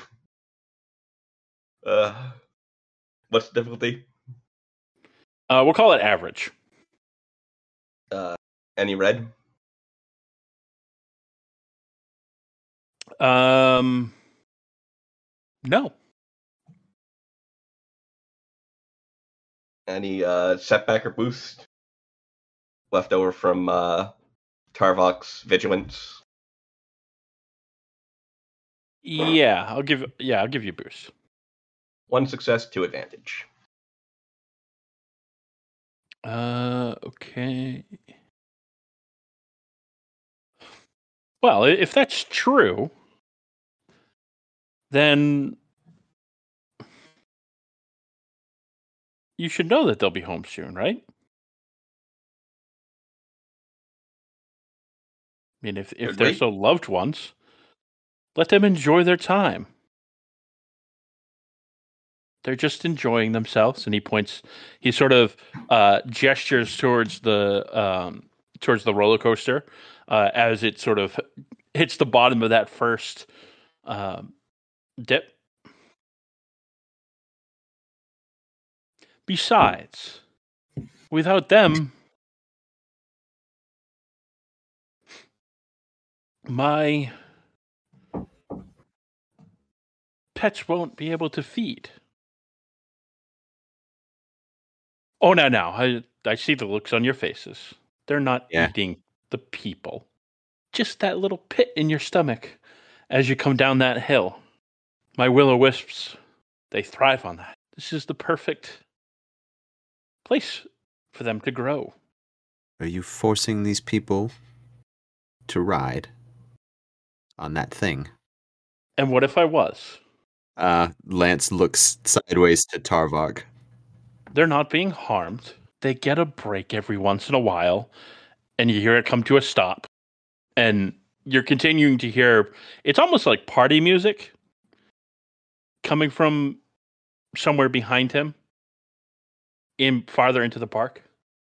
Uh, what's the difficulty? Uh, we'll call it average. Uh, any red? Um, no. Any uh, setback or boost left over from uh, Tarvok's vigilance? Yeah, I'll give. Yeah, I'll give you a boost. One success, two advantage. Uh, okay. Well, i- if that's true, then you should know that they'll be home soon, right? I mean, if if Should they're we? so loved ones, let them enjoy their time. They're just enjoying themselves, and he points. He sort of uh, gestures towards the um, towards the roller coaster uh, as it sort of hits the bottom of that first um, dip. Besides, without them, my pets won't be able to feed. Oh, no, no. I, I see the looks on your faces. They're not Yeah. eating the people. Just that little pit in your stomach as you come down that hill. My will-o-wisps, they thrive on that. This is the perfect place for them to grow. Are you forcing these people to ride on that thing? And what if I was? Uh, Lance looks sideways to Tarvok. They're not being harmed. They get a break every once in a while, and you hear it come to a stop. And you're continuing to hear, it's almost like party music coming from somewhere behind him, in farther into the park,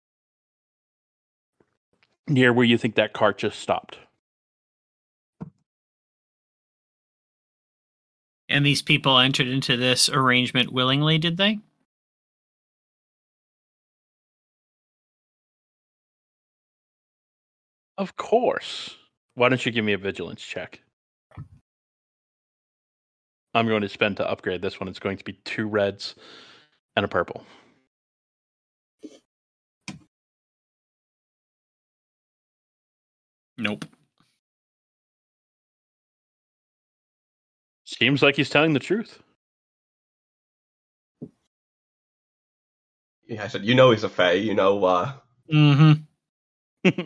near where you think that cart just stopped. And these people entered into this arrangement willingly, did they? Of course. Why don't you give me a vigilance check? I'm going to spend to upgrade this one. It's going to be two reds and a purple. Nope. Seems like he's telling the truth. Yeah, I said, you know he's a Fae, you know, uh, Mm-hmm.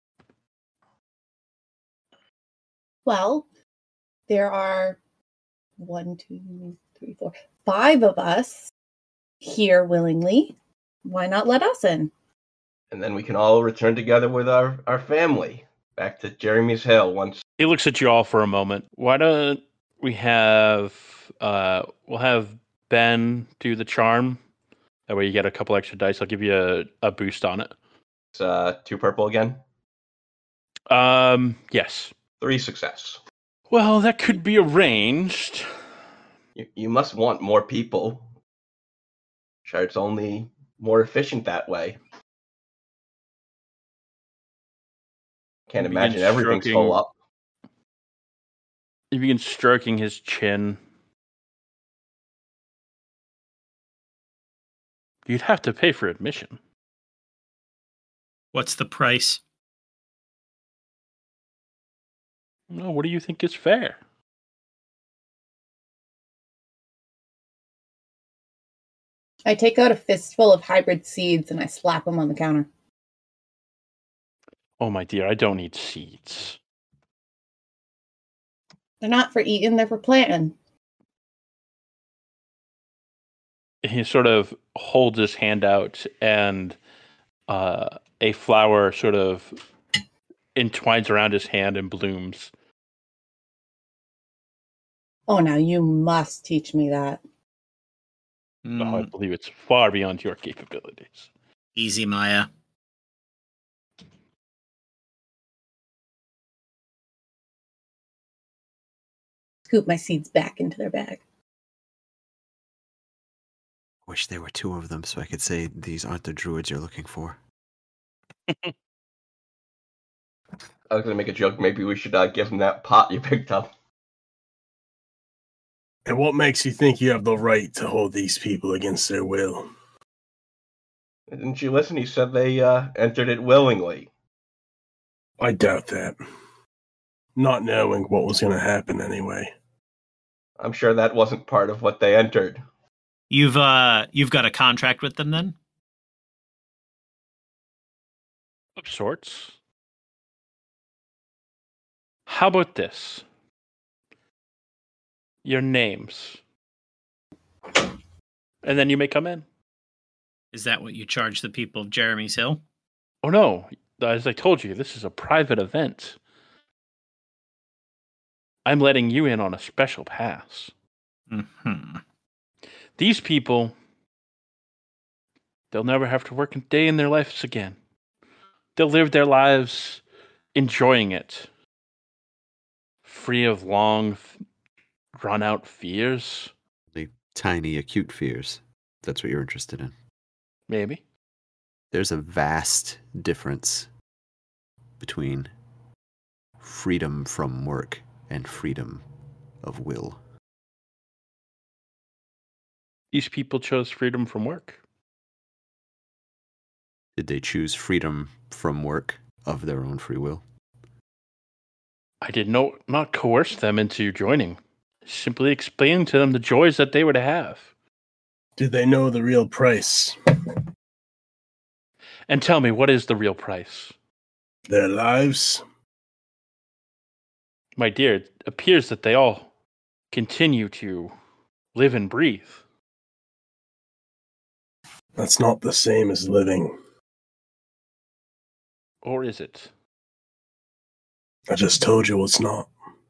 Well, there are one, two, three, four, five of us here willingly. Why not let us in? and then we can all return together with our, our family back to Jeremy's Hill once. He looks at you all for a moment. Why don't we have, uh, we'll have Ben do the charm That way you get a couple extra dice. I'll give you a, a boost on it. It's uh, two purple again. Um, yes. Three success. Well, that could be arranged. You, you must want more people. Sure, it's only more efficient that way. Can't You begin imagine everything's stroking- full up. He begins stroking his chin. You'd have to pay for admission. What's the price? No, what do you think is fair? I take out a fistful of hybrid seeds and I slap them on the counter. Oh, my dear, I don't need seeds. They're not for eating, they're for planting. He sort of holds his hand out, and uh, a flower sort of entwines around his hand and blooms. Oh, now you must teach me that. Oh, I Mm, believe it's far beyond your capabilities. easy, Maya. Scoop my seeds back into their bag. Wish there were two of them so I could say these aren't the druids you're looking for. I was going to make a joke. Maybe we should uh, give him that pot you picked up. And what makes you think you have the right to hold these people against their will? Didn't you listen? He said they uh, entered it willingly. I doubt that. Not knowing what was going to happen anyway. I'm sure that wasn't part of what they entered. You've uh you've got a contract with them then? Of sorts. How about this? Your names. And then you may come in. Is that what you charge the people of Jeremy's Hill? Oh, no. As I told you, this is a private event. I'm letting you in on a special pass. Mm-hmm. These people, they'll never have to work a day in their lives again. They'll live their lives enjoying it, free of long, drawn-out fears. The tiny, acute fears. That's what you're interested in. Maybe. There's a vast difference between freedom from work and freedom of will. These people chose freedom from work. Did they choose freedom from work of their own free will? I did no, not coerce them into joining. Simply explain to them the joys that they would have. Did they know the real price? And tell me, what is the real price? Their lives? My dear, it appears that they all continue to live and breathe. That's not the same as living. Or is it? I just told you it's not.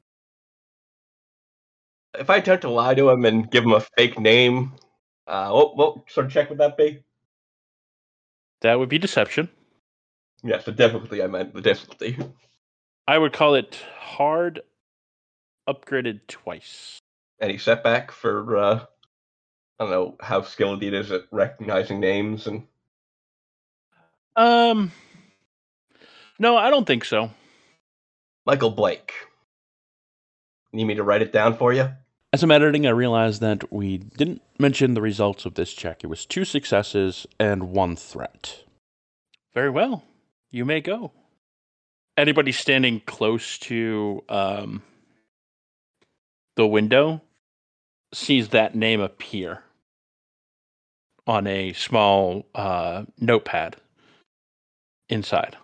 If I attempt to lie to him and give him a fake name, uh, what, what sort of check would that be? That would be deception. Yes, the difficulty I meant, the difficulty. I would call it hard, upgraded twice. Any setback for, uh, I don't know, how skilled he is at recognizing names and... Um, no, I don't think so. Michael Blake. Need me to write it down for you? As I'm editing, I realized that we didn't mention the results of this check. It was two successes and one threat. Very well. You may go. Anybody standing close to um, the window sees that name appear on a small uh, notepad inside.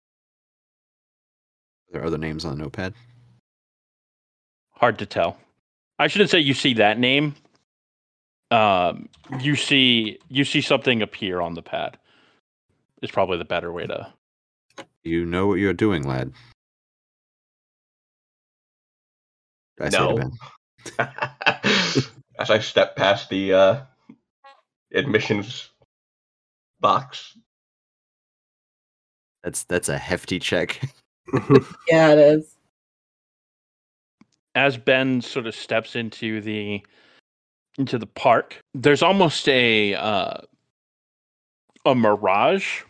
Are there other names on the notepad? Hard to tell. I shouldn't say you see that name. Um, you see you see something appear on the pad. Is probably the better way to. You know what you're doing, lad. I say to No. Ben. As I step past the uh, admissions box. That's that's a hefty check. Yeah, it is. As Ben sort of steps into the into the park, there's almost a uh, a mirage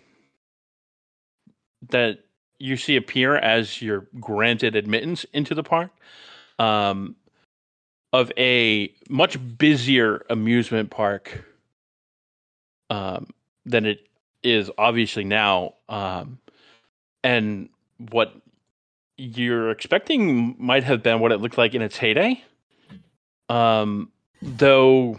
that you see appear as you're granted admittance into the park, um, of a much busier amusement park um, than it is obviously now, um, and what you're expecting might have been what it looked like in its heyday. Um, though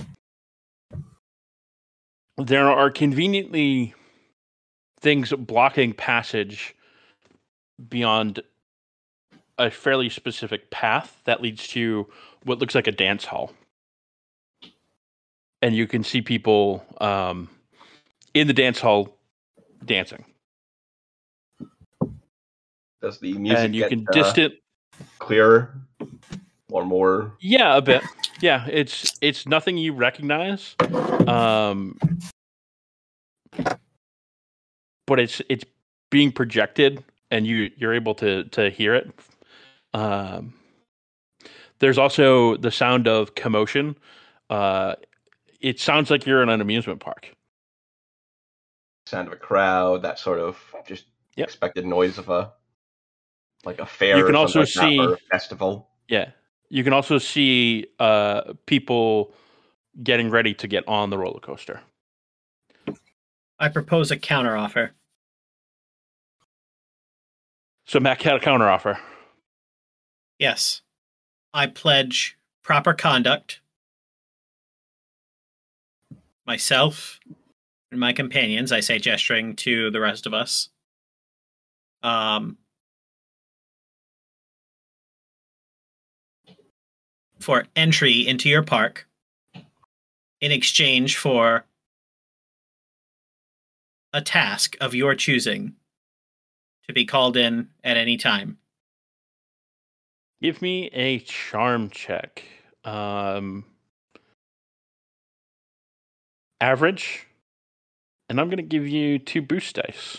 there are conveniently things blocking passage beyond a fairly specific path that leads to what looks like a dance hall. And you can see people um, in the dance hall dancing. Does the music And you get can uh, distant clearer or more? Yeah, a bit. Yeah, it's it's nothing you recognize, um, but it's it's being projected, and you you're able to to hear it. Um, there's also the sound of commotion. Uh, it sounds like you're in an amusement park. Sound of a crowd, that sort of just Yep. expected noise of a like a fair You can or also something like that, see- or a festival. Yeah, you can also see uh, people getting ready to get on the roller coaster. I propose a counteroffer. So Mac had a counteroffer. Yes. I pledge proper conduct. Myself and my companions, I say, gesturing to the rest of us. Um, for entry into your park in exchange for a task of your choosing to be called in at any time. Give me a charm check. Um, average. And I'm going to give you two boost dice.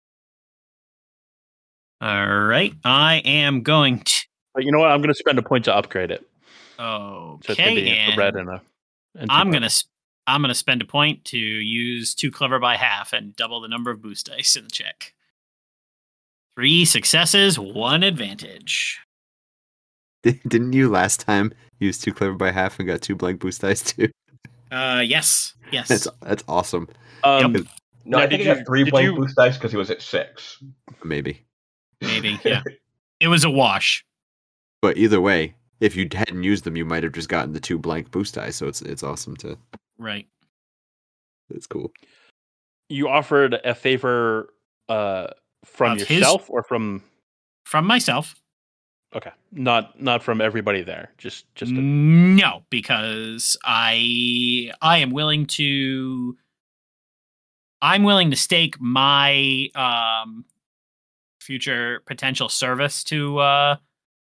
All right. I am going to. But you know what? I'm going to spend a point to upgrade it. Okay. So it's going to be a and red and a. And two I'm purple. gonna sp- I'm gonna spend a point to use two clever by half and double the number of boost dice in the check. Three successes, one advantage. Didn't you last time use two clever by half and got two blank boost dice too? Uh, yes, yes. That's that's awesome. Um, Yep. No, Now, I think did he got you- three did blank you- boost dice because he was at six. Maybe. Maybe, yeah. It was a wash. But either way, if you hadn't used them, you might have just gotten the two blank boost dice. So it's it's awesome to. Right. It's cool. You offered a favor uh, from Of his- yourself or from. From myself. Okay. Not not from everybody there. Just just a, No, because I I am willing to I'm willing to stake my um future potential service to uh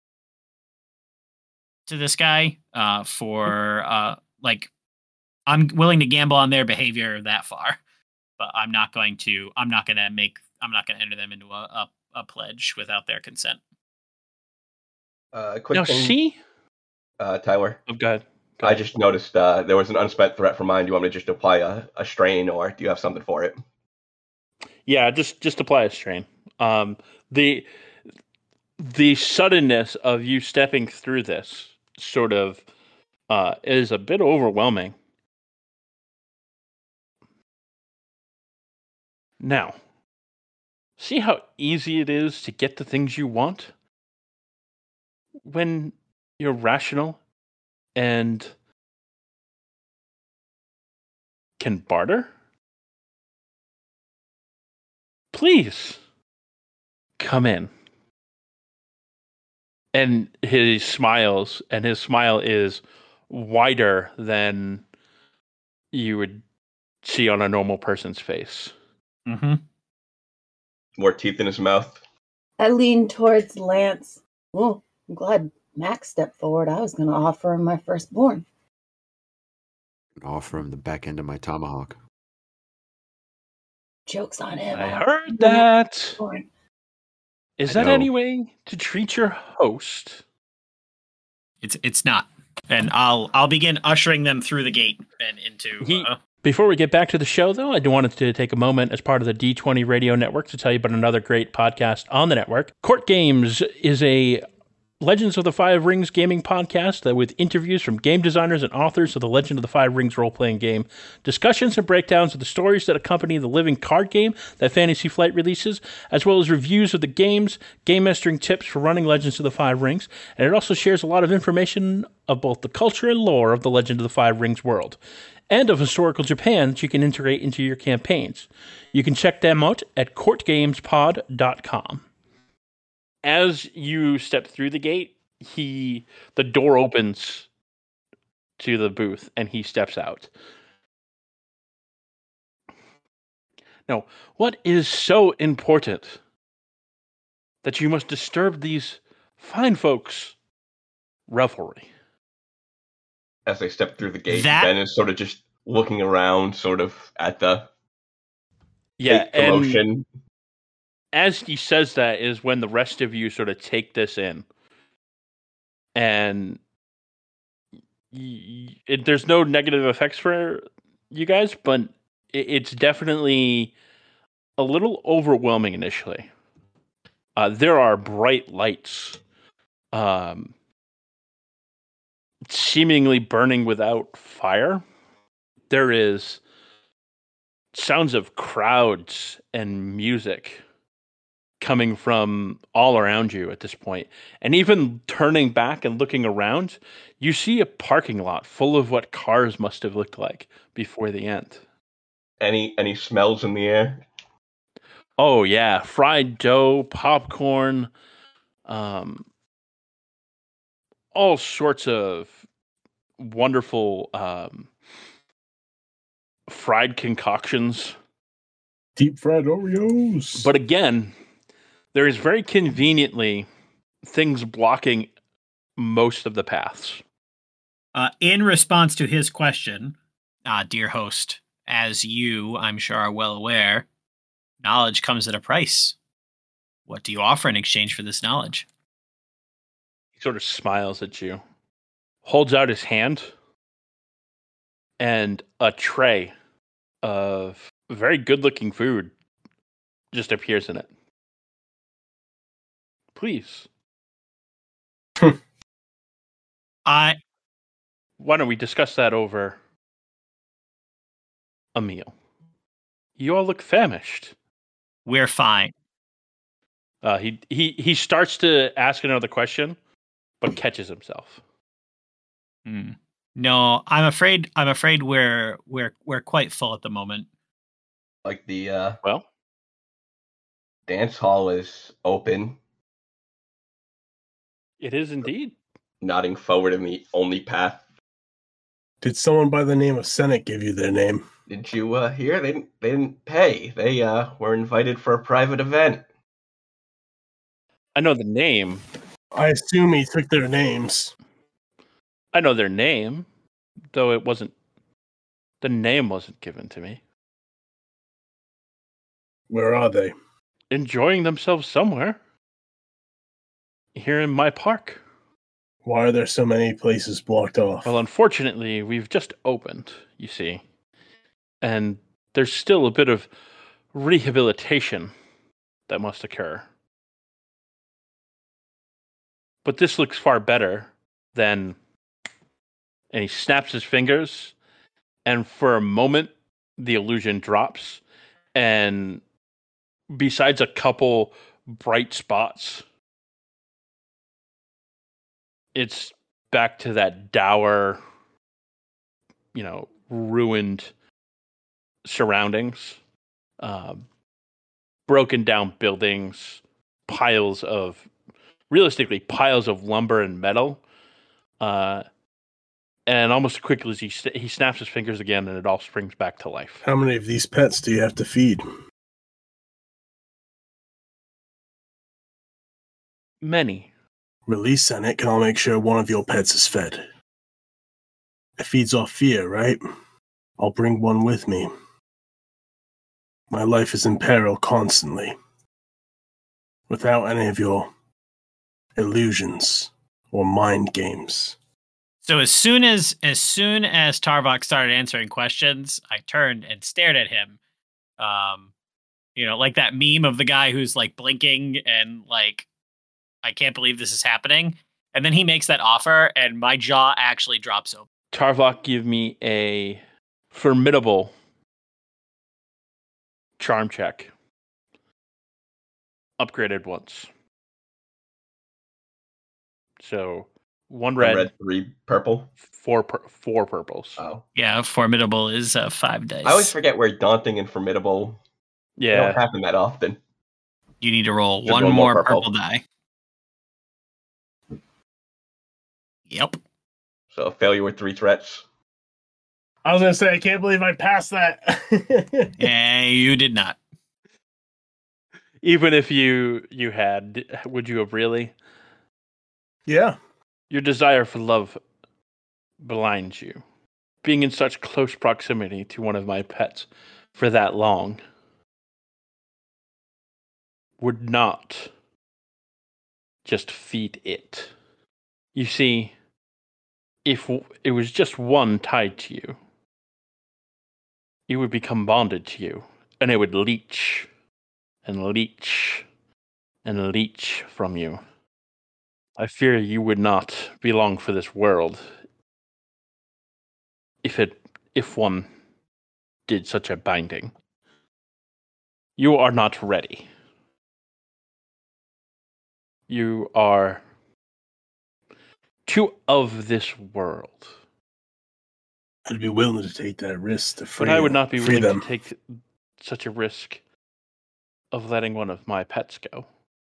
to this guy uh for uh like I'm willing to gamble on their behavior that far. But I'm not going to I'm not going to make I'm not going to enter them into a, a a pledge without their consent. Uh, quick now, thing, see? uh, Tyler. Oh, go ahead. Go I ahead. just noticed uh, there was an unspent threat from mine. Do you want me to just apply a, a strain, or do you have something for it? Yeah, just just apply a strain. Um, the the suddenness of you stepping through this sort of uh, is a bit overwhelming. Now, see how easy it is to get the things you want when you're rational and can barter? Please come in. And he smiles, and his smile is wider than you would see on a normal person's face. Mm-hmm. More teeth in his mouth. I lean towards Lance. Well, I'm glad Max stepped forward. I was going to offer him my firstborn. Offer him the back end of my tomahawk. Joke's on him. I heard that. Born. Is I that know. any way to treat your host? It's it's not. And I'll I'll begin ushering them through the gate and into. He- Uh, Before we get back to the show, though, I wanted to take a moment as part of the D twenty Radio Network to tell you about another great podcast on the network. Court Games is a Legends of the Five Rings gaming podcast that with interviews from game designers and authors of the Legend of the Five Rings role-playing game, discussions and breakdowns of the stories that accompany the living card game that Fantasy Flight releases, as well as reviews of the games, game mastering tips for running Legends of the Five Rings, and it also shares a lot of information of both the culture and lore of the Legend of the Five Rings world, and of historical Japan that you can integrate into your campaigns. You can check them out at court games pod dot com. As you step through the gate, he the door opens to the booth and he steps out. Now, what is so important that you must disturb these fine folks' revelry? As they step through the gate, That- Ben is sort of just looking around, sort of at the Yeah, fake and commotion. as he says that is when the rest of you sort of take this in. And y- y- it, there's no negative effects for you guys, but it, it's definitely a little overwhelming initially. Uh, there are bright lights, um, seemingly burning without fire. There is sounds of crowds and music coming from all around you at this point. And even turning back and looking around, you see a parking lot full of what cars must have looked like before the end. Any any smells in the air? Oh yeah, fried dough, popcorn, um, all sorts of wonderful um, fried concoctions. Deep fried Oreos. But again, there is very conveniently things blocking most of the paths. uh, in response to his question, uh, dear host, as you, I'm sure, are well aware, knowledge comes at a price. What do you offer in exchange for this knowledge? He sort of smiles at you, holds out his hand, and a tray of very good-looking food just appears in it. Please, I why don't we discuss that over a meal? You all look famished. we're fine. Uh, he he he starts to ask another question, but catches himself. Hmm. No, I'm afraid. I'm afraid we're we're we're quite full at the moment. Like the uh, Well, dance hall is open, it is indeed. nodding forward in the only path. Did someone by the name of Senate give you their name? Did you uh, hear? They didn't. They didn't pay. They uh, were invited for a private event. I know the name. I assume he took their names. I know their name, though it wasn't. The name wasn't given to me. Where are they? Enjoying themselves somewhere. Here in my park. Why are there so many places blocked off? Well, unfortunately, we've just opened, you see. And there's still a bit of rehabilitation that must occur. But this looks far better than... And he snaps his fingers, and for a moment, the illusion drops. And besides a couple bright spots, it's back to that dour, you know, ruined surroundings, uh, broken down buildings, piles of, realistically, piles of lumber and metal. Uh, and almost as quickly as he, st- he snaps his fingers again, and it all springs back to life. How many of these pets do you have to feed? Many. Release Senate, and I'll make sure one of your pets is fed. It feeds off fear, right? I'll bring one with me. My life is in peril constantly. Without any of your illusions or mind games. So as soon as as soon as Tarvok started answering questions, I turned and stared at him. Um, you know, like that meme of the guy who's like blinking and like, I can't believe this is happening. And then he makes that offer, and my jaw actually drops open. Tarvok, give me a formidable charm check. Upgraded once. So one red, One red, three purple. four pur- four purples. Oh, Yeah, formidable is uh, five dice. I always forget where daunting and formidable. They Yeah, don't happen that often. You need to roll Just one one more more purple. purple die. Yep. So failure with three threats. I was gonna say, I can't believe I passed that. Yeah, you did not. even if you you had, would you have really? Yeah. Your desire for love blinds you. Being in such close proximity to one of my pets for that long would not just feed it. You see, if it was just one tied to you, it would become bonded to you, and it would leech and leech and leech from you. I fear you would not belong for this world if it if one did such a binding. You are not ready. You are too of this world. I'd be willing to take that risk to free But I would not be free willing them. to take such a risk of letting one of my pets go.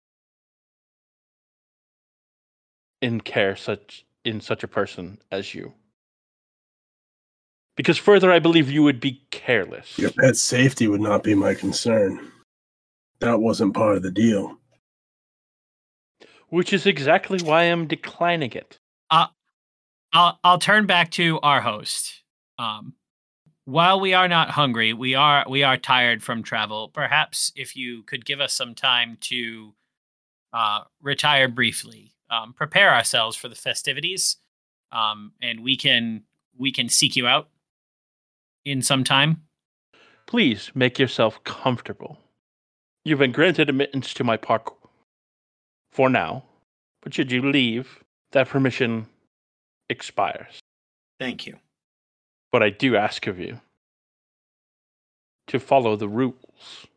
In care such in such a person as you. Because further, I believe you would be careless. Your pet's safety would not be my concern. That wasn't part of the deal. Which is exactly why I'm declining it. Uh, I'll I'll turn back to our host. Um, while we are not hungry, we are we are tired from travel. Perhaps if you could give us some time to uh, retire briefly, um, prepare ourselves for the festivities, um, and we can we can seek you out in some time. Please make yourself comfortable. You've been granted admittance to my park for now, but should you leave, that permission expires. Thank you. But I do ask of you to follow the rules.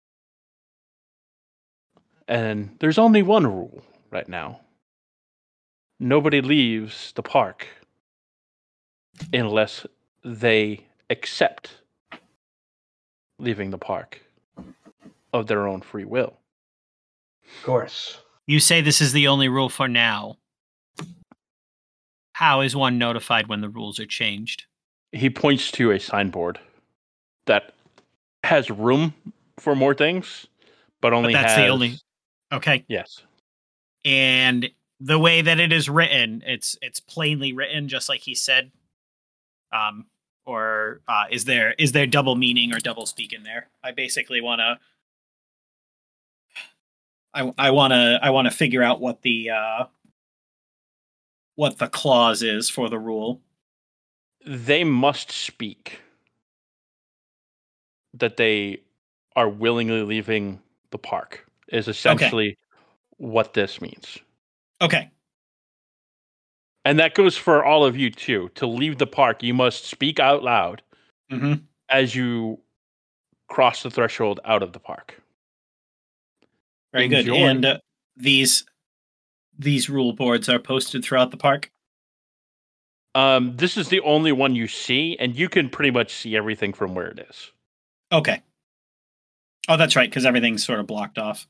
And there's only one rule right now. Nobody leaves the park unless they accept leaving the park of their own free will. Of course. You say this is the only rule for now. How is one notified when the rules are changed? He points to a signboard that has room for more things, but only But that's has... the only... Okay. Yes. And the way that it is written, it's it's plainly written, just like he said. Um, or uh, is there is there double meaning or double speak in there? I basically want to. I I want to I want to figure out what the uh, what the clause is for the rule. They must speak that they are willingly leaving the park. Is essentially okay. What this means. Okay. And that goes for all of you, too. To leave the park, you must speak out loud mm-hmm. as you cross the threshold out of the park. Very Enjoy. Good. And uh, these these rule boards are posted throughout the park? Um, this is the only one you see, and you can pretty much see everything from where it is. Okay. Oh, that's right, because everything's sort of blocked off.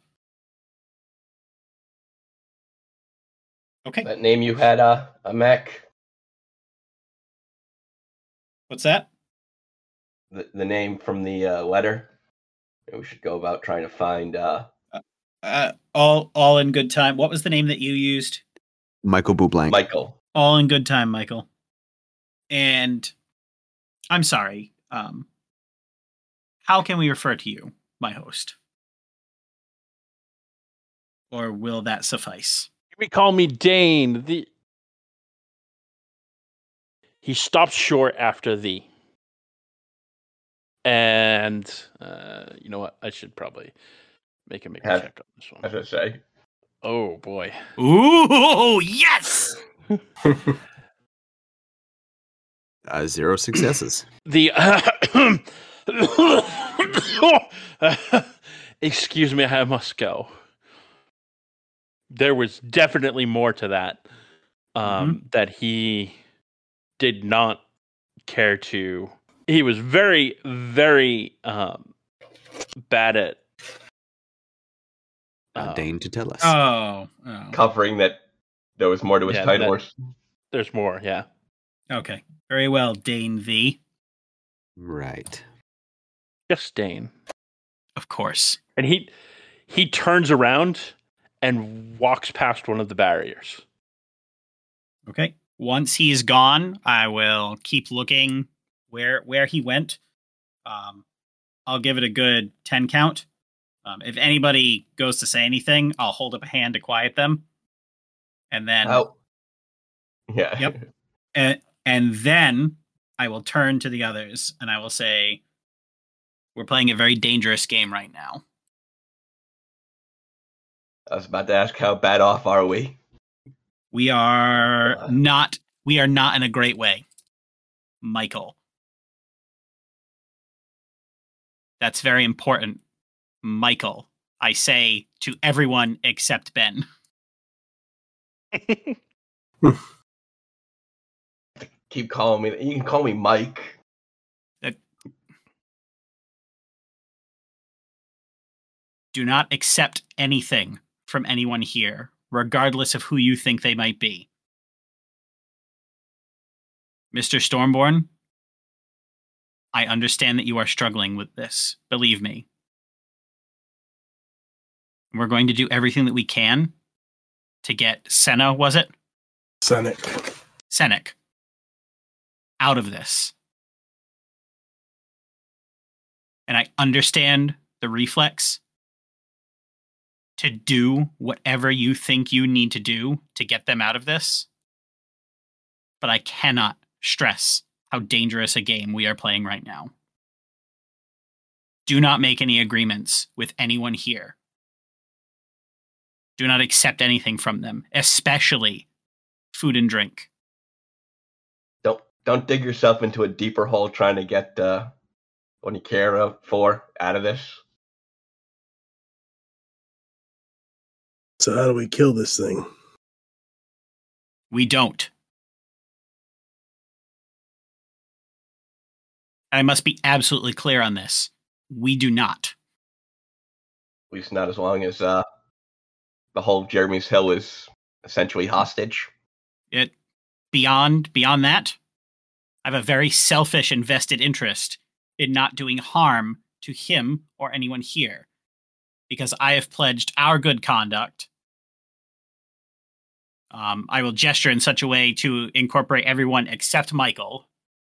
Okay. That name you had, uh, a Mac. What's that? The the name from the uh, letter. We should go about trying to find. Uh... Uh, uh, all all in good time. What was the name that you used? Michael Bublank. Michael. All in good time, Michael. And I'm sorry. Um, how can we refer to you, my host? Or will that suffice? You may call me Dane. The he stopped short after the. And uh, you know what? I should probably make him make a Have- check on this I one. should say. Oh boy. Ooh, yes! Uh, zero successes. The excuse me, I must go. There was definitely more to that. Um, that he did not care to. He was very, very um, bad at. Uh, um, Dane to tell us. Oh, oh. Covering that there was more to his Yeah, Tide that- Wars. There's more, yeah. Okay. Very well, Dane V. Right. Just Dane. Of course. And he he turns around and walks past one of the barriers. Okay. Once he's gone, I will keep looking where where he went. Um, I'll give it a good ten count. Um, if anybody goes to say anything, I'll hold up a hand to quiet them. And then Oh. Yeah. Yep. and, and then I will turn to the others and I will say, we're playing a very dangerous game right now. I was about to ask how bad off are we? We are Uh. not we are not in a great way. Michael. That's very important. Michael. I say to everyone except Ben. Keep calling me. You can call me Mike. Do not accept anything from anyone here, regardless of who you think they might be. Mister Stormborn, I understand that you are struggling with this. Believe me. We're going to do everything that we can to get Senna, was it? Senate. Senec out of this. And I understand the reflex to do whatever you think you need to do to get them out of this. But I cannot stress how dangerous a game we are playing right now. Do not make any agreements with anyone here. Do not accept anything from them, especially food and drink. Don't don't dig yourself into a deeper hole trying to get uh, what you care of- for out of this. So how do we kill this thing? We don't. I must be absolutely clear on this. We do not. At least not as long as uh, the whole Jeremy's Hill is essentially hostage. It beyond beyond that, I have a very selfish and vested interest in not doing harm to him or anyone here, because I have pledged our good conduct. Um, I will gesture in such a way to incorporate everyone except Michael.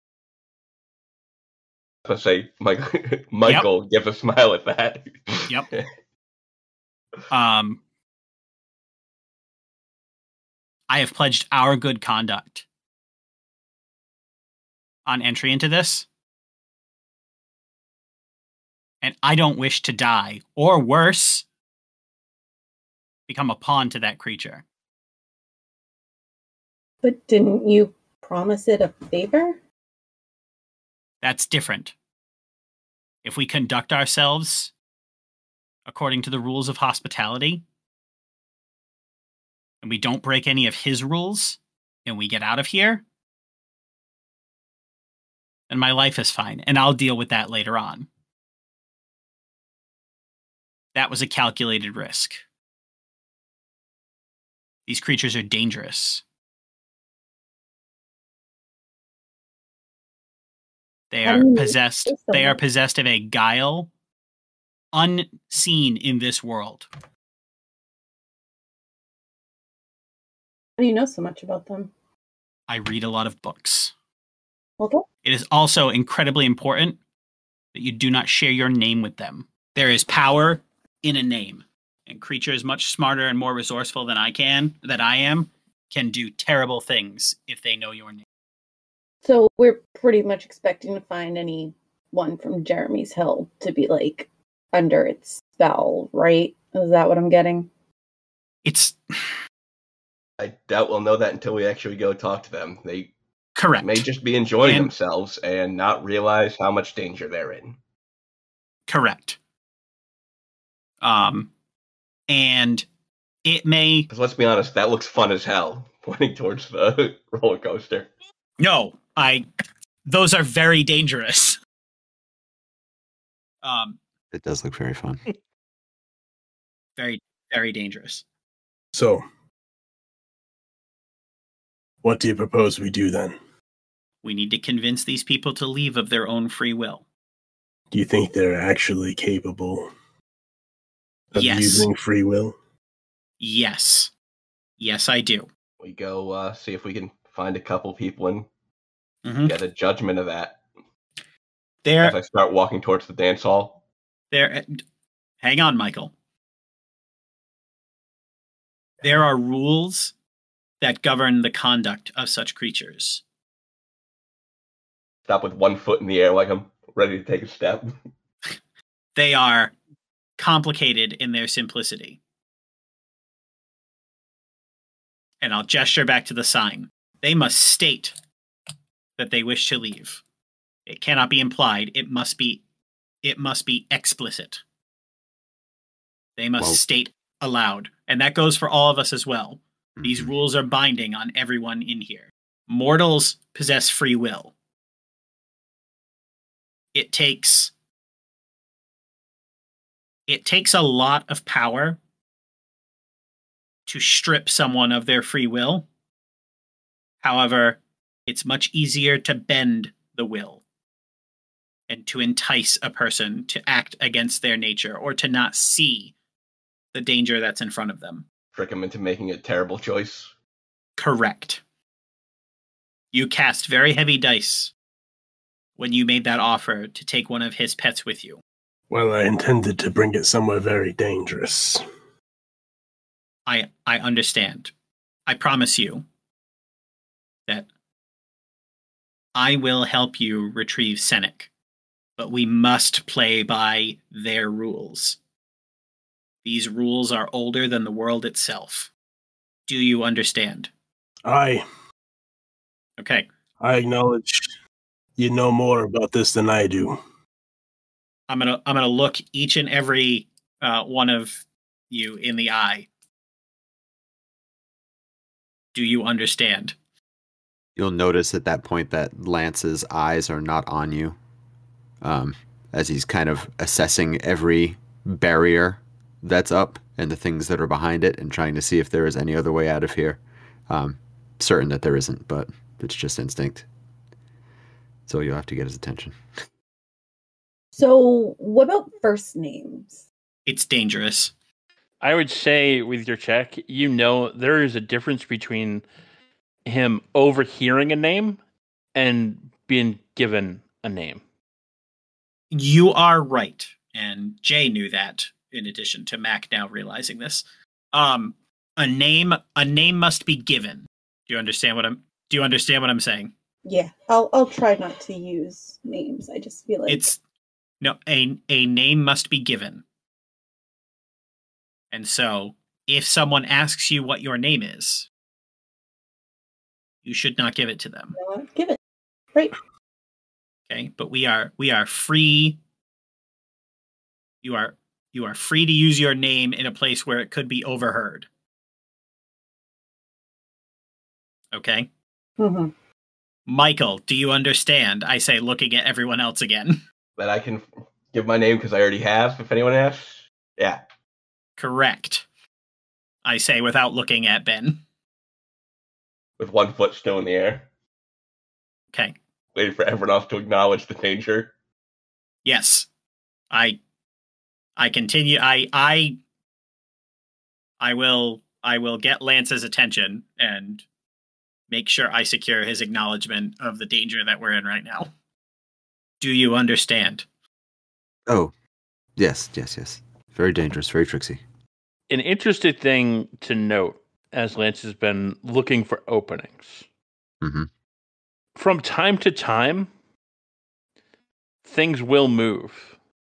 I was gonna say, Michael, Michael give a smile at that. Yep. Um, I have pledged our good conduct on entry into this. And I don't wish to die, or worse, become a pawn to that creature. But didn't you promise it a favor? That's different. If we conduct ourselves according to the rules of hospitality, and we don't break any of his rules, and we get out of here, then my life is fine, and I'll deal with that later on. That was a calculated risk. These creatures are dangerous. They How are do you possessed. face They are someone? possessed of a guile unseen in this world. How do you know so much about them? I read a lot of books. Okay. It is also incredibly important that you do not share your name with them. There is power in a name, and creatures much smarter and more resourceful than I can, that I am, can do terrible things if they know your name. So we're pretty much expecting to find anyone from Jeremy's Hill to be like under its spell, right? Is that what I'm getting? It's I doubt we'll know that until we actually go talk to them. They correct. may just be enjoying And- themselves and not realize how much danger they're in. Correct. Um, and it may Because let's be honest, that looks fun as hell, pointing towards the roller coaster. no, I. Those are very dangerous. Um, It does look very fun. very, very dangerous. So, what do you propose we do then? We need to convince these people to leave of their own free will. Do you think they're actually capable of Yes. using free will? Yes. Yes, I do. We go uh, see if we can find a couple people and Mm-hmm. get a judgment of that. There, As I start walking towards the dance hall. there. Hang on, Michael. There are rules that govern the conduct of such creatures. Stop with one foot in the air like I'm ready to take a step. They are complicated in their simplicity. And I'll gesture back to the sign. They must state that they wish to leave. It cannot be implied. It must be it must be explicit. They must Well- state aloud. And that goes for all of us as well. These Mhm. rules are binding on everyone in here. Mortals possess free will. It takes it takes a lot of power to strip someone of their free will. However, it's much easier to bend the will and to entice a person to act against their nature or to not see the danger that's in front of them. Trick him into making a terrible choice. Correct. You cast very heavy dice when you made that offer to take one of his pets with you. Well, I intended to bring it somewhere very dangerous. I I understand. I promise you that I will help you retrieve Senek, but we must play by their rules. These rules are older than the world itself. Do you understand? I, Okay. I acknowledge you know more about this than I do. I'm gonna I'm gonna look each and every uh, one of you in the eye. Do you understand? You'll notice at that point that Lance's eyes are not on you, um, as he's kind of assessing every barrier that's up and the things that are behind it and trying to see if there is any other way out of here. Um, certain that there isn't, but it's just instinct. So you'll have to get his attention. So, what about first names? It's dangerous. I would say with your check, you know there is a difference between him overhearing a name and being given a name. You are right, and Jay knew that. In addition to Mac now realizing this, um, a name a name must be given. Do you understand what I'm? Do you understand what I'm saying? Yeah, I'll I'll try not to use names. I just feel like It's no a a name must be given. And so, if someone asks you what your name is, you should not give it to them. you know what? Give it. Right. Okay, but we are we are free. You are you are free to use your name in a place where it could be overheard. Okay, Mm-hmm. Michael, do you understand? I say, looking at everyone else again. That I can give my name because I already have, if anyone asks. Yeah. Correct. I say without looking at Ben. With one foot still in the air. Okay. Waiting for everyone else to acknowledge the danger. Yes. I I continue I I I will I will get Lance's attention and make sure I secure his acknowledgement of the danger that we're in right now. Do you understand? Oh, yes, yes, yes. Very dangerous, very tricksy. An interesting thing to note as Lance has been looking for openings. Mm-hmm. From time to time, things will move.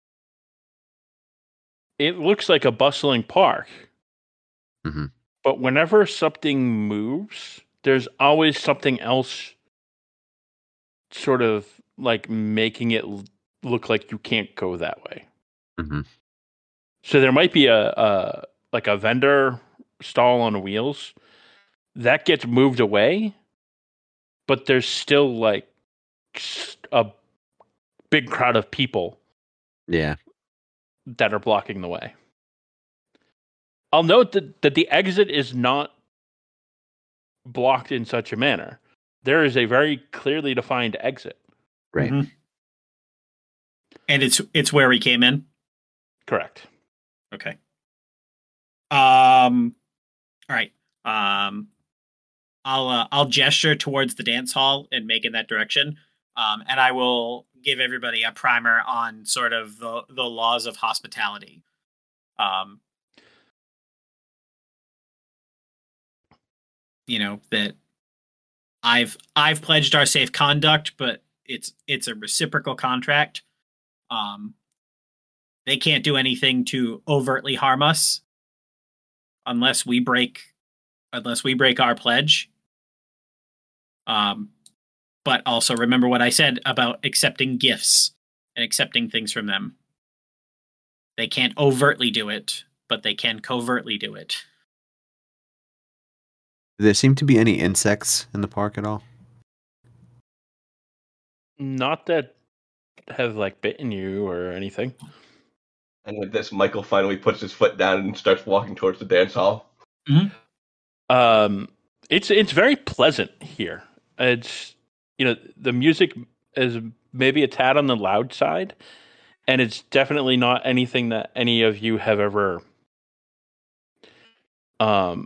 It looks like a bustling park. Mm-hmm. But whenever something moves, there's always something else sort of like making it look like you can't go that way. Mm-hmm. So there might be a, a like a vendor stall on wheels that gets moved away, but there's still like a big crowd of people Yeah. that are blocking the way. I'll note that, that the exit is not blocked in such a manner. There is a very clearly defined exit. Right. Mm-hmm. And it's it's where we came in? Correct. Okay. Um all right. Um I'll uh, I'll gesture towards the dance hall and make in that direction. Um and I will give everybody a primer on sort of the the laws of hospitality. Um you know, that I've I've pledged our safe conduct, but it's it's a reciprocal contract. Um, they can't do anything to overtly harm us unless we break unless we break our pledge. Um, but also remember what I said about accepting gifts and accepting things from them. They can't overtly do it, but they can covertly do it. Do there seem to be any insects in the park at all? Not that have like bitten you or anything. And with this, Michael finally puts his foot down and starts walking towards the dance hall. Mm-hmm. Um, it's it's very pleasant here. It's, you know, the music is maybe a tad on the loud side, and it's definitely not anything that any of you have ever um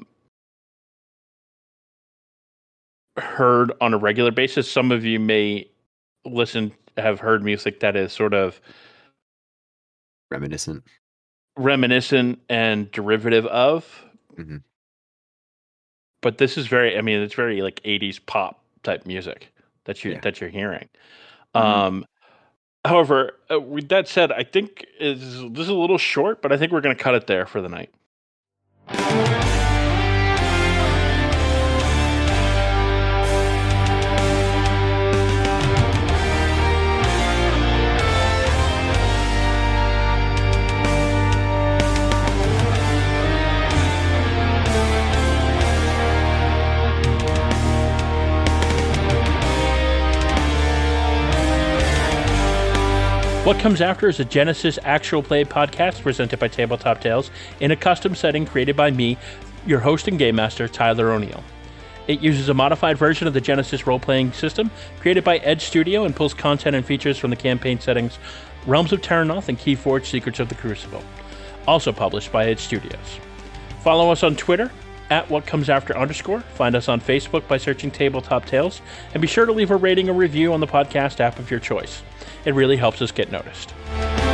heard on a regular basis. Some of you may listen have heard music that is sort of Reminiscent. reminiscent and derivative of. Mm-hmm. But this is very, I mean, it's very like eighties pop type music that you Yeah. that you're hearing. Mm-hmm. Um, however, uh, with that said, I think is this is a little short, but I think we're going to cut it there for the night. What Comes After is a Genesis actual play podcast presented by Tabletop Tales in a custom setting created by me, your host and game master, Tyler O'Neill. It uses a modified version of the Genesis role-playing system created by Edge Studio and pulls content and features from the campaign settings Realms of Terranoth and Keyforge Secrets of the Crucible, also published by Edge Studios. Follow us on Twitter, at What Comes After underscore. Find us on Facebook by searching Tabletop Tales, and be sure to leave a rating or review on the podcast app of your choice. It really helps us get noticed.